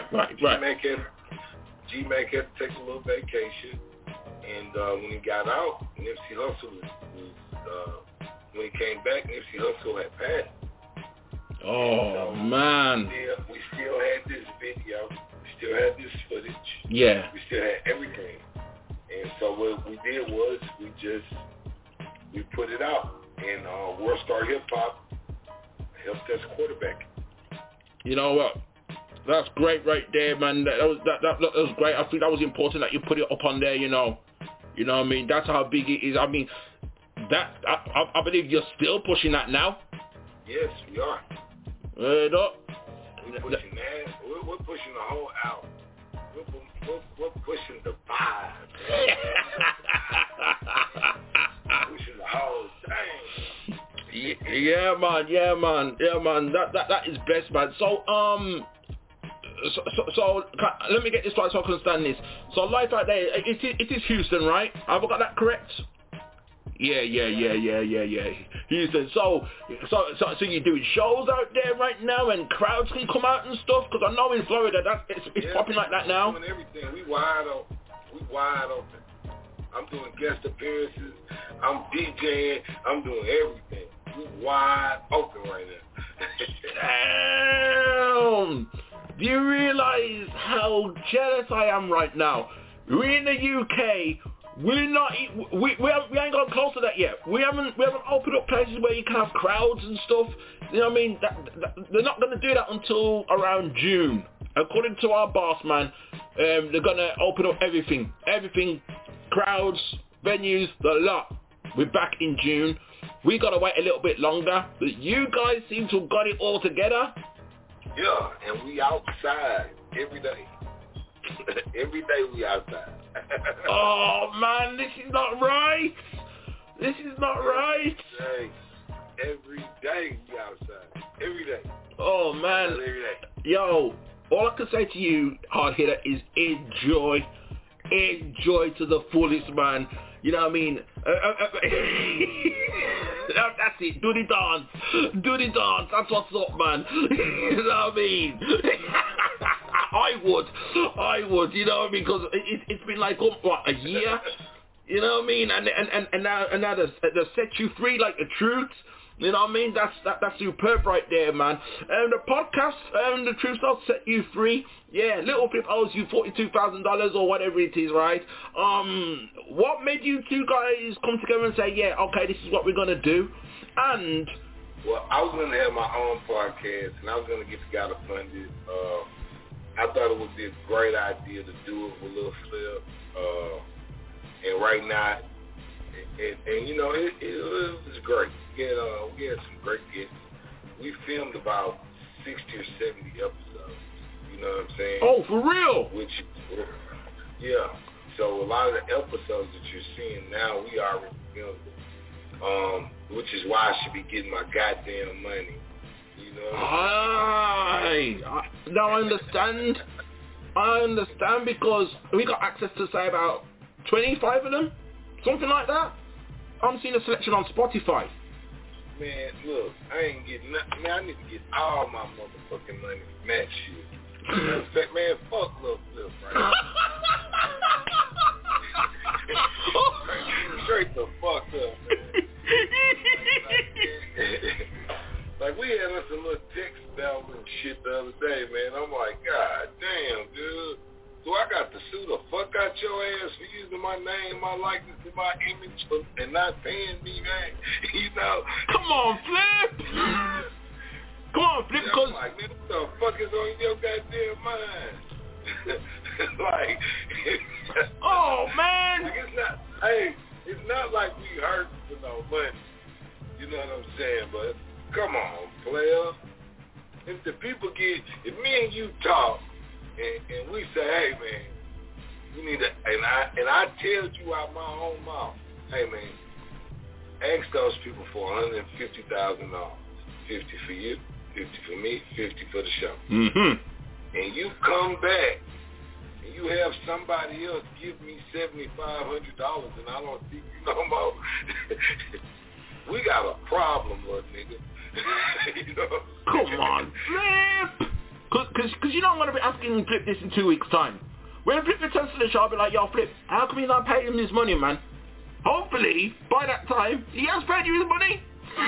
G-Mac had to take a little vacation, and when he got out, Nipsey Hussle was when he came back, Nipsey Hussle had passed. Oh, man. We still had this video. We still had this footage. Yeah. We still had everything. And so what we did was we put it out. And World Star Hip Hop helped us quarterback. You know what? That's great right there, man. That was great. I think that was important that you put it up on there, you know. You know what I mean? That's how big it is. I mean, I believe you're still pushing that now. Yes, we are. We're pushing that. We're pushing the whole album. We're pushing the vibe. Pushing the whole thing. Yeah, man. That is best, man. So let me get this right so I can understand this. So Life Out There, it is Houston, right? Have I got that correct? Yeah. Houston. So you're doing shows out there right now, and crowds can come out and stuff. Because I know in Florida it's popping like that now. We're doing everything. We wide open. I'm doing guest appearances. I'm DJing. I'm doing everything. We wide open right now. Damn! Do you realize how jealous I am right now? We're in the UK. We ain't gone close to that yet. We haven't opened up places where you can have crowds and stuff. You know what I mean? They're not going to do that until around June. According to our boss man, they're going to open up everything, crowds, venues, the lot. We're back in June. We got to wait a little bit longer, but you guys seem to have got it all together. Yeah, and we outside every day. Every day we outside. Oh man, this is not right. Every day we outside. Every day. Oh man. Every day. Yo, all I can say to you, Hard Hitter, is enjoy. enjoy to the fullest, man. You know what I mean? That's it. Do the dance. That's what's up, man. You know what I mean? I would. You know what I mean? Because it's been like what, a year. You know what I mean? And now they set you free like the truth. You know what I mean? That's superb right there, man. And the podcast, the Truth will set you free. Yeah, Little Flip owes you $42,000 or whatever it is, right? What made you two guys come together and say, yeah, okay, this is what we're gonna do? And well, I was gonna have my own podcast, and I was gonna get the guy to fund it. I thought it would be a great idea to do it with Lil Flip. And right now, and you know, it was great. We had some great guests. We filmed about 60 or 70 episodes. You know what I'm saying? Oh, for real? Yeah. So a lot of the episodes that you're seeing now, we already filmed it. Which is why I should be getting my goddamn money. You know? Now I understand. I understand because we got access to say about 25 of them, something like that. I'm seeing a selection on Spotify. Man, look, I ain't getting nothing. Man, I need to get all my motherfucking money from that shit. In fact, man, fuck Lil Flip, right? Straight the fuck up, man. Like, we had us a little text down and shit the other day, man. I'm like, God damn, dude. So I got to sue the fuck out your ass for using my name, my likeness, and my image and not paying me, man. You know? Come on, Flip. Because like, man, what the fuck is on your goddamn mind? Like, oh man. Like it's not like we hurt for no money. You know what I'm saying? But come on, player. If the people if me and you talk. And we say, hey man, we need to, and I tell you out my own mouth, hey man, ask those people for $150,000, 50 for you, 50 for me, 50 for the show. Mm-hmm. And you come back and you have somebody else give me $7,500 and I don't see you no more. We got a problem, little nigga. You know? Come on, Flip. Because you know I'm going to be asking Flip this in 2 weeks' time. When Flip returns to the show, I'll be like, yo, Flip, how come you not paying him his money, man? Hopefully, by that time, he has paid you his money.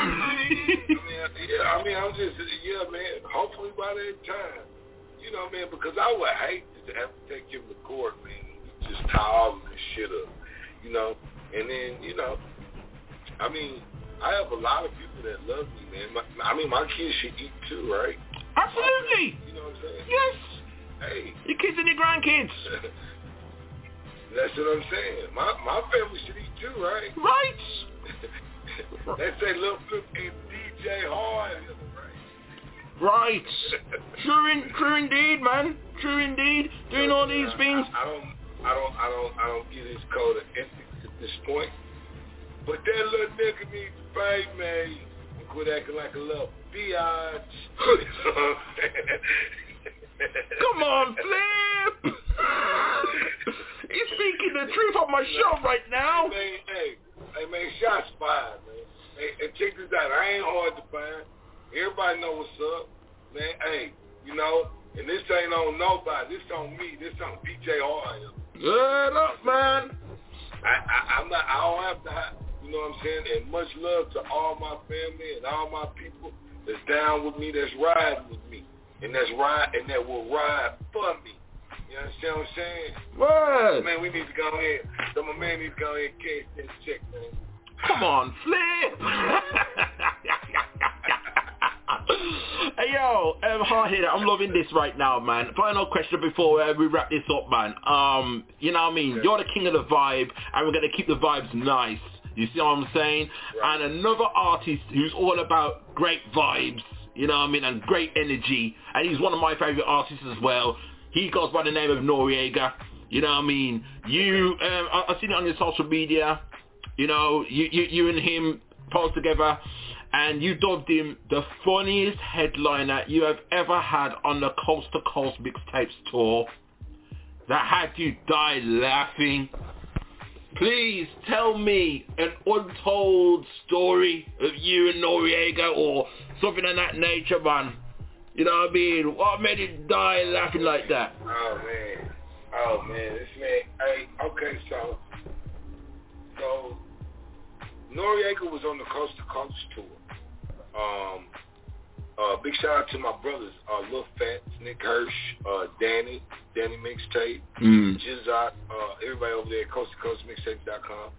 Yeah, man, hopefully by that time. You know, man, because I would hate to have to take him to court, man, just tie all of this shit up, you know? And then, you know, I mean, I have a lot of people that love me, man. My kids should eat too, right? Absolutely. You know what I'm saying? Yes. Hey. Your kids and your grandkids. That's what I'm saying. My family should eat too, right? Right. They say Lil Flip and DJ Hard, right? True indeed, man. True indeed. Doing all these things. I don't get his code of ethics at this point. But that little nigga needs to pay me and quit acting like a little biatch. Come on, Flip. He's speaking the truth on my show right now. Hey, man, shots fired, man. Hey, check this out. I ain't hard to find. Everybody know what's up, man. Hey, you know, and this ain't on nobody. This on me. This on DJ Hard. Good up, man. I don't have to. You know what I'm saying? And much love to all my family and all my people that's down with me, that's riding with me, and that will ride for me. You understand what I'm saying? What? Man, we need to go ahead. So my man needs to go ahead and cash this check, man. Come on, Flip. Hey, yo, hard hitter, I'm loving this right now, man. Final question before we wrap this up, man. You know what I mean? Yeah. You're the king of the vibe, and we're going to keep the vibes nice. You see what I'm saying? Right. And another artist who's all about great vibes, you know what I mean, and great energy. And he's one of my favorite artists as well. He goes by the name of Noreaga. You know what I mean? I've seen it on your social media. You know, you and him post together, and you dubbed him the funniest headliner you have ever had on the Coast to Coast Mixtapes tour. that had you die laughing? Please tell me an untold story of you and Noriega or something of that nature, man. You know what I mean? What made you die laughing like that? Oh man, this man. Hey, okay, so Noriega was on the Coast to Coast tour. Big shout out to my brothers, Lil Fats, Nick Hirsch, Danny Mixtape, Jizzot, everybody over there at coasttocoastmixtape.com.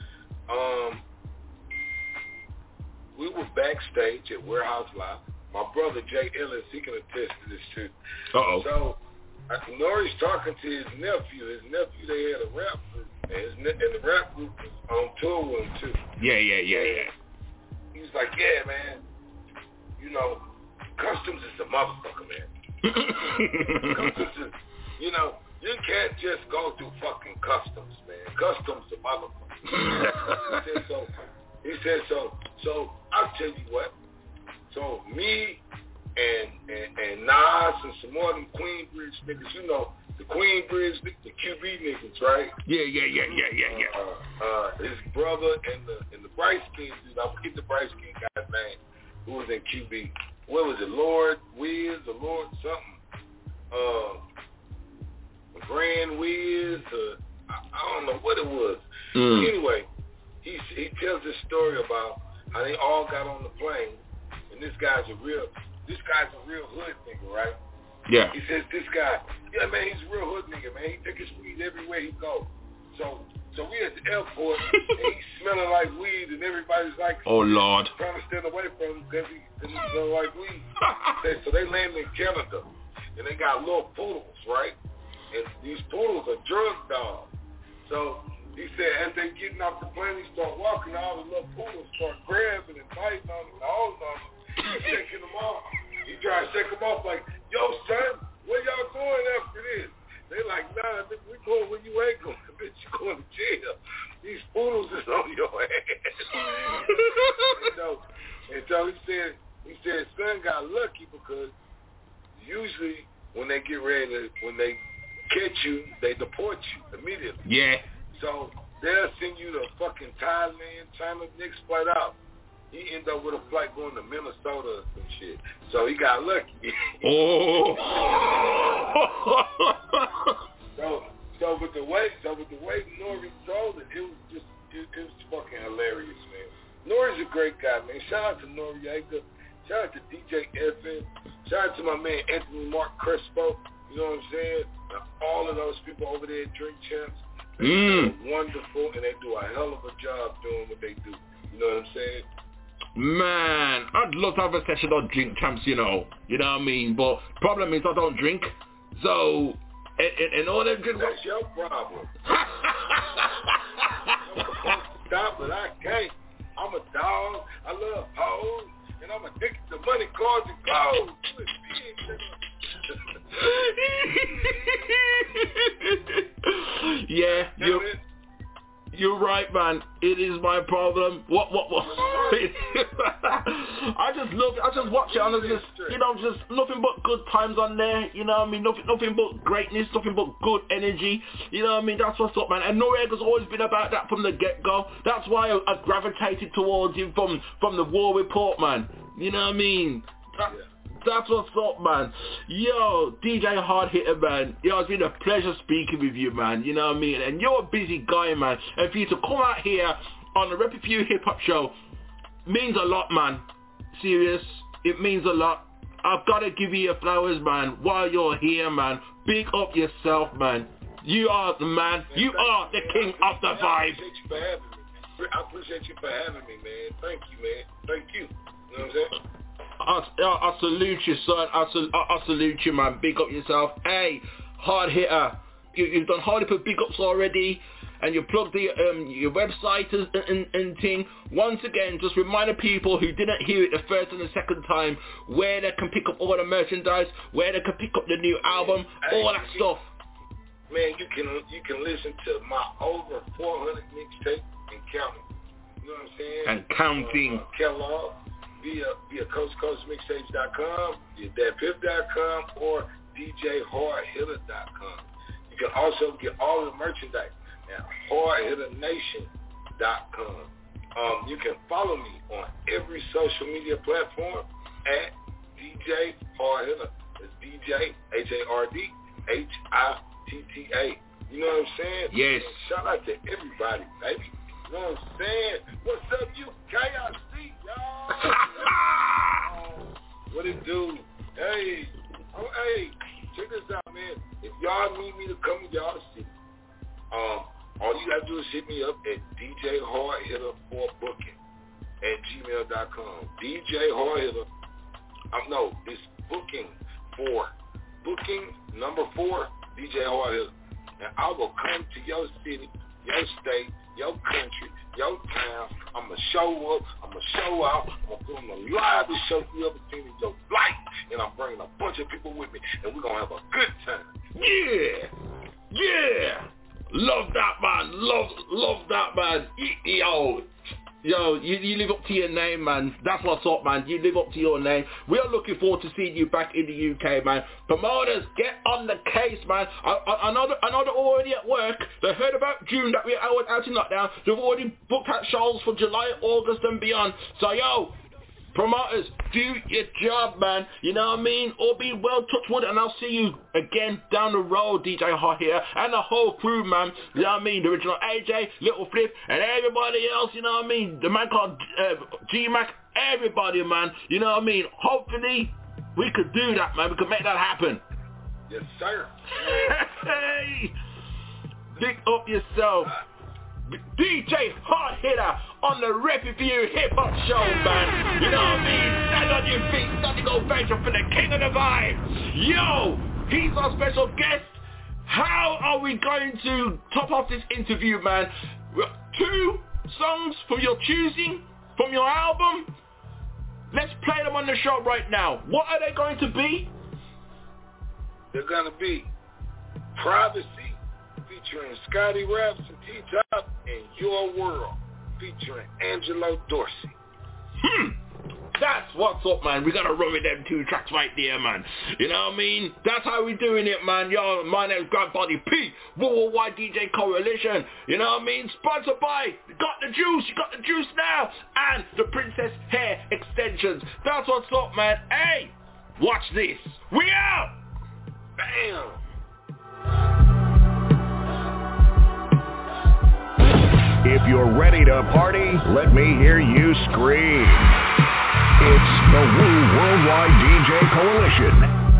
We were backstage at Warehouse Live. My brother Jay Ellis, he can attest to this too. Uh-oh. So Nori's talking to his nephew. His nephew, they had a rap group, and the rap group was on tour with him too. Yeah. He was like, yeah, man, you know, Customs is a motherfucker, man. Customs is, you know, you can't just go through fucking Customs, man. Customs is a motherfucker. He said so, I'll tell you what. So me and Nas and some more of them Queensbridge niggas, you know, the Queensbridge, the QB niggas, right? Yeah. His brother and the bright skin dude, I forget the bright skin guy's name, who was in QB. What was it, Lord Wiz or Lord something? Grand Wiz, I don't know what it was. Anyway, he tells this story about how they all got on the plane, and this guy's a real hood nigga, right? Yeah. He says this guy, yeah, man, he's a real hood nigga, man. He take his weed everywhere he goes. So we at the airport, and he's smelling like weed, and everybody's like, oh Lord, trying to stand away from him because he smells like weed. So they landed in Canada, and they got little poodles, right? And these poodles are drug dogs. So he said as they getting off the plane, he start walking, all the little poodles start grabbing and biting on him and holding on him. He's shaking them off. He trying to shake them off like, yo, son, where y'all going after this? They like, nah, bitch, we going where you ain't going. Bitch, you going to jail. These poodles is on your ass. and so he said, son got lucky because usually when they get ready, when they catch you, they deport you immediately. Yeah. So they'll send you to fucking Thailand, China, next flight out. He ended up with a flight going to Minnesota or some shit. So he got lucky. Oh. So with the way Nori told it, it was fucking hilarious, man. Nori's a great guy, man. Shout out to Noriega. Shout out to DJ FN. Shout out to my man Anthony Mark Crespo. You know what I'm saying? All of those people over there at Drink Champs. They're wonderful, and they do a hell of a job doing what they do. You know what I'm saying? Man, I'd love to have a session on Drink Champs, you know what I mean? But problem is I don't drink, so in order to drink... That's your problem. I'm supposed to stop, but I can't. I'm a dog, I love hoes, and I'm addicted to money, cars, and clothes. Yeah, you're right, man. It is my problem. What? I just watch it and I just, just nothing but good times on there. You know what I mean? Nothing but greatness, nothing but good energy. You know what I mean? That's what's up, man. And Noriega's always been about that from the get-go. That's why I gravitated towards him from the War Report, man. You know what I mean? That's what's up, man. Yo, DJ Hard Hitter, man. Yo, it's been a pleasure speaking with you, man. You know what I mean? And you're a busy guy, man. And for you to come out here on the Rep A Few Hip Hop Show means a lot, man. Serious. It means a lot. I've got to give you your flowers, man, while you're here, man. Big up yourself, man. You are the man. You are the king of the vibe. I appreciate you for having me, man. Thank you, man. Thank you. You know what I'm saying? I salute you, son. I salute you, man. Big up yourself. Hey, Hard Hitter, you've done Hard Hitter big ups already, and you plugged your website and thing. Once again, just remind the people who didn't hear it the first and the second time where they can pick up all the merchandise, where they can pick up the new album, all that stuff. Man, you can listen to my over 400 mixtape and counting. You know what I'm saying? And counting. Kellogg. Via coastcoastmixtapes.com, via datpiff.com, or djhardhitter.com. You You can also get all the merchandise at hardhitternation.com. You can follow me on every social media platform at DJ Hardhitter. It's DJ HARDHITTA. You know what I'm saying? Yes. And shout out to everybody, baby. You know what I'm saying? What's up, you KIC, y'all? What it do? Hey, check this out, man. If y'all need me to come to y'all city, all you gotta do is hit me up at DJ Hardhitter for booking at gmail.com. DJ Hardhitter. It's booking 4. Booking number 4, DJ Hardhitter. And I will come to your city, your state, your country, your town. I'm going to show up. I'm going to show out. I'm going to live the show you ever seen in your life. And I'm bringing a bunch of people with me. And we're going to have a good time. Yeah. Love that, man. Love that, man. Yo, you live up to your name, man. That's what's up, man. You live up to your name. We are looking forward to seeing you back in the UK, man. Promoters, get on the case, man. I know they're already at work. They heard about June that we were out in lockdown. They've already booked out shows for July, August, and beyond. So, yo, promoters, do your job, man. You know what I mean? All be well, touch wood, and I'll see you again down the road, DJ Hot here, and the whole crew, man. You know what I mean? The original AJ, Little Flip, and everybody else, you know what I mean? The man called G-Mac, everybody, man. You know what I mean? Hopefully, we could do that, man. We could make that happen. Yes, sir. Hey! Dig up yourself. DJ Hot Hitter on the Review Hip Hop Show, man. You know what I mean? Stand on your feet, standing ovation for the king of the vibe. Yo, he's our special guest. How are we going to top off this interview, man? 2 songs from your choosing, from your album. Let's play them on the show right now. What are they going to be? They're going to be Privacy, featuring Scotty Raps and T-Top, and Your World, featuring Angelo Dorsey. That's what's up, man. We gotta run with them 2 tracks right there, man. You know what I mean? That's how we doing it, man. Yo, my name's Grandbody P, Worldwide DJ Coalition. You know what I mean? Sponsored by You Got the Juice now, and the Princess Hair Extensions. That's what's up, man. Hey, watch this. We out! Bam! If you're ready to party, let me hear you scream. It's the Woo Worldwide DJ Coalition.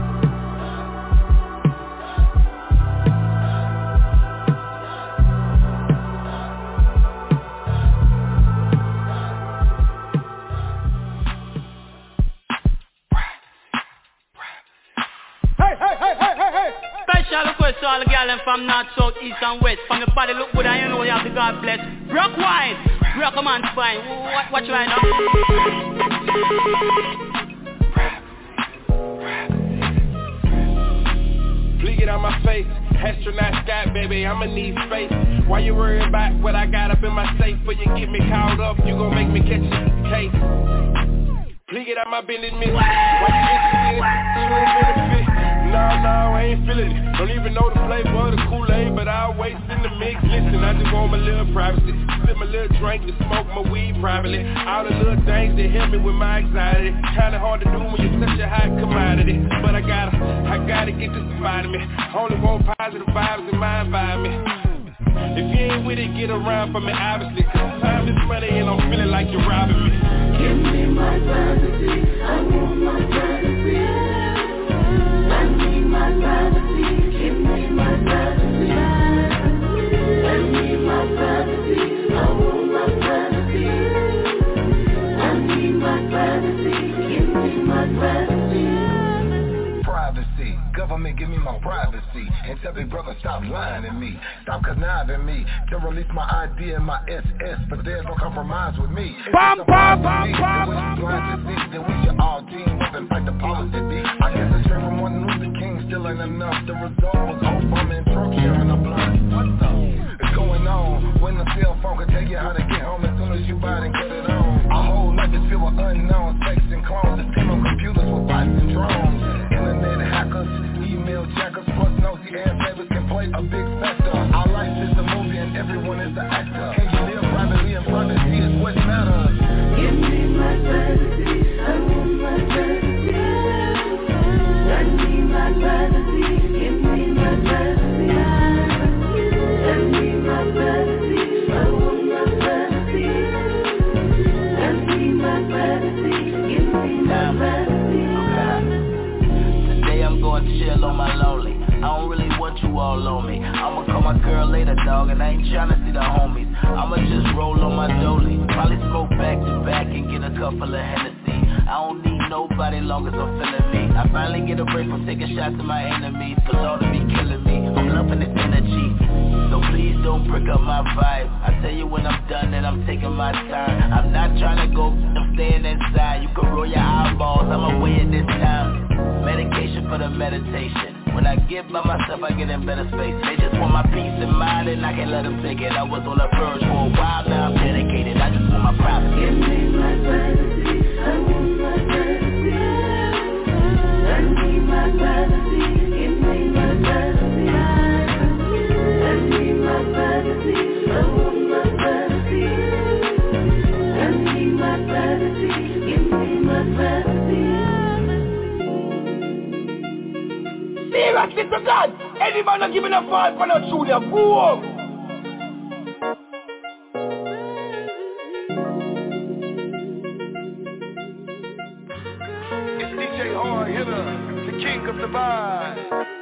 Hey. Special request to all the girls from north, south, east and west. From your body look good and you know you have the God bless. Rock wine, rock a man's spine. Watch right now. Flick it on my face, astronaut sky, baby, I'ma need space. Why you worry about what I got up in my safe? Before you get me called up, you gon' make me catch a case. Flick it on my bended miss. Why you interested? You ain't benefit. No, I ain't feeling it. Don't even know the flavor of the Kool-Aid, but I'll waste in the mix. Listen, I just want my little privacy. Sip my little drink to smoke my weed privately. All the little things that help me with my anxiety. Kinda hard to do when you're such a hot commodity. But I gotta get this out of me. I only want positive vibes in my environment. If you ain't with it, get around for me, obviously. Cause time is money and I'm feeling like you're robbing me. Give me my privacy, I want my privacy. I need my privacy, give me my privacy. I need my privacy, I want my privacy. I need my privacy, give me my privacy. Privacy, government give me my privacy. And tell big brother stop lying to me. Stop conniving me to release my ID and my SS. But there's no compromise with me. Then we should all team up and fight the policy beat. I guess it's straight from one Luther King still ain't enough. The result was Obama and Trump sharing a blunt. What the is going on? When the cell phone can tell you how to get home as soon as you buy it and get it on. Our whole life is filled with unknown sex and clones. This team on computers with bots and drones. Internet hackers, email jackers, plus nosy ass neighbors can play a big factor. Our life is a movie and everyone is the actor. Can you live privately and privacy is what matters. Give me my privacy, I want my privacy. I need my privacy, give me my privacy. I need my privacy, I want my privacy. I need my privacy, give me my privacy. Today I'm going to chill on my lonely. I don't really want you all on me. I'ma call my girl later, dog, and I ain't tryna see the homies. I'ma just roll on my dolly. Probably smoke back to back and get a couple of Hennessy. I don't need nobody long as I'm feeling me. I finally get a break from taking shots at my enemies. For Lord to be killing me, I'm loving this energy. So please don't break up my vibe. I tell you when I'm done that I'm taking my time. I'm not trying to go, I'm staying inside. You can roll your eyeballs, I'm away at this time. Medication for the meditation. When I get by myself, I get in better space. They just want my peace of mind and I can't let them take it. I was on the verge for a while, now I'm dedicated. I just want my privacy. Give me my privacy, I want my privacy. I need my privacy, give me my privacy. I need my privacy, I want my privacy. I need my privacy, give me my privacy. Seriously to God, any man not giving a fight for no Julia, whoa! It's DJ Hard Hitter, the king of the vibe.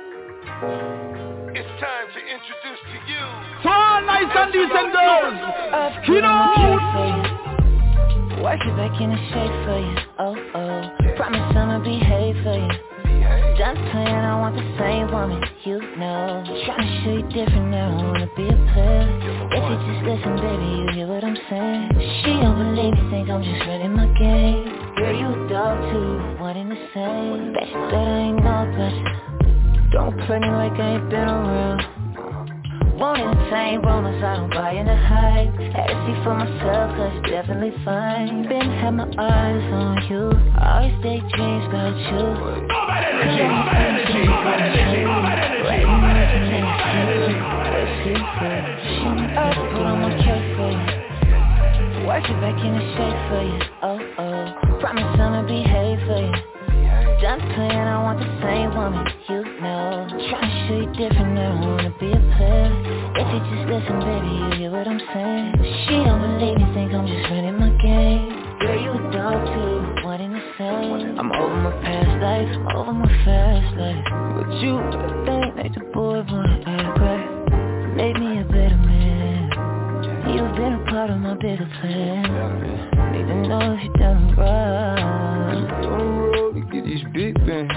It's time to introduce to you to all nice and decent girls, work it back in the shape for you, oh oh. Promise I'ma behave for you. Done playing, I want the same woman, you know. Tryna show you different now, I wanna be a player. If you just listen, baby, you hear what I'm saying. She don't believe me, think I'm just running my game. Girl, you a dog too, one in the same. Bet you that I ain't no pressure. Don't play me like I ain't been around. Won't entertain rumors, I don't buy into hype. Had to see for myself, cause it's definitely fine. Been had my eyes on you, always take dreams about you. Put on my cake for you. Work it back in the shape for you, oh oh. Promise I'ma behave for you. Done playing, I want the same woman, you know. Tryna show you different now, I wanna be a player. If you just listen, baby, you hear what I'm saying. She don't believe me, think I'm just running my game. Girl, you a dog too, one in the same. I'm over my past life, I'm over my fast life. But you, the thing that the boy wanna act right. Made me a better man. You've been a part of my bigger plan. Need to know if you done right. On the road to get these big bands.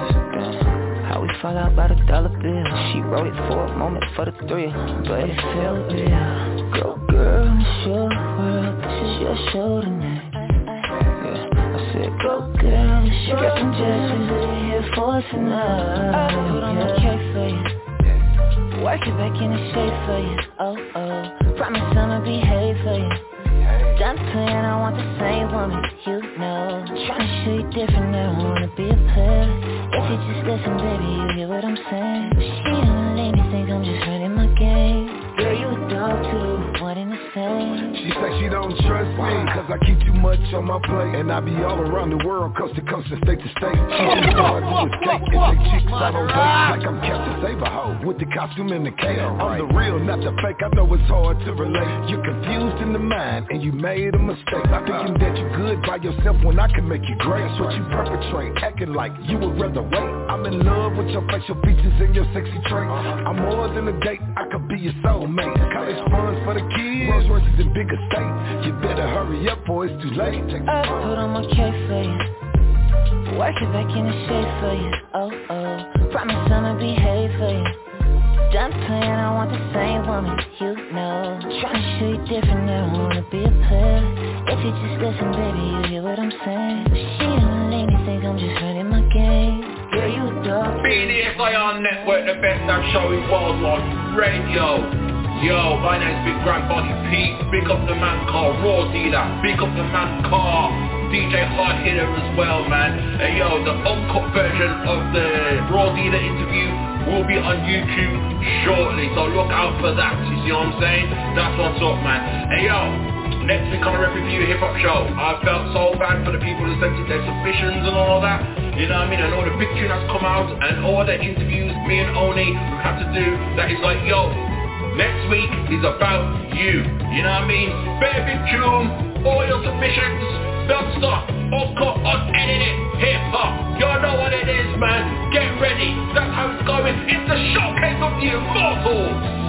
How we fall out by the dollar bill. She wrote it for a moment for the thrill, but it felt real. Go girl, it's your world, this is your show tonight. Yeah, I said go girl, it's your I'm just really here for tonight. I put on my cake for you. Work it back in the shape for you, oh oh. Promise I'ma behave for you. Done playing, I want the same woman, you know. Tryna show you different now, I wanna be a player. If you just listen, baby, you hear what I'm saying. She don't believe me, think I'm just running my game. Girl, you a dog too, one in the same. She say she don't trust me, cause I keep too much on my plate. And I be all around the world, coast to coast and state to state. She too hard to escape, and take chicks out on dates. Like I'm Captain Saberho, with the costume and the cape. I'm the real, not the fake, I know it's hard to relate. You're confused in the mind, and you made a mistake. Thinking that you're good by yourself when I can make you great. That's what you perpetrate, acting like you would rather wait. I'm in love with your facial features and your sexy traits. I'm more than a date, I could be your soulmate. College funds for the kids, Rolls Royces and big estate. You better hurry up or it's too late. I put on my cake for you. Work it back in the shape for you, oh oh. Promise I'ma behave for you. Done playing, I want the same woman, you know. Tryna show you different now, I wanna be a player. If you just listen, baby, you hear what I'm saying. She don't believe me, think I'm just running my game. Girl, you a dog. BDSIR Network, the best damn show in worldwide radio. Yo, my name's Big Grandbody Pete. Big up the man called Raw Dealer. Big up the man called DJ Hard Hitter as well, man. Hey, yo, the uncut version of the Raw Dealer interview will be on YouTube shortly, so look out for that. You see what I'm saying? That's what's up, man. Hey yo, next week on the Rep Review Hip Hop Show, I felt so bad for the people who sent in their submissions and all that. You know what I mean? And all the big tune that's come out and all the interviews me and Oni have to do. That is like, yo, next week is about you. You know what I mean? Bare big tune, all your submissions, belt stuff, uncut, unedited, hip hop. Y'all know what it is, man. Get ready. That's how it's going. It's the showcase of the immortals.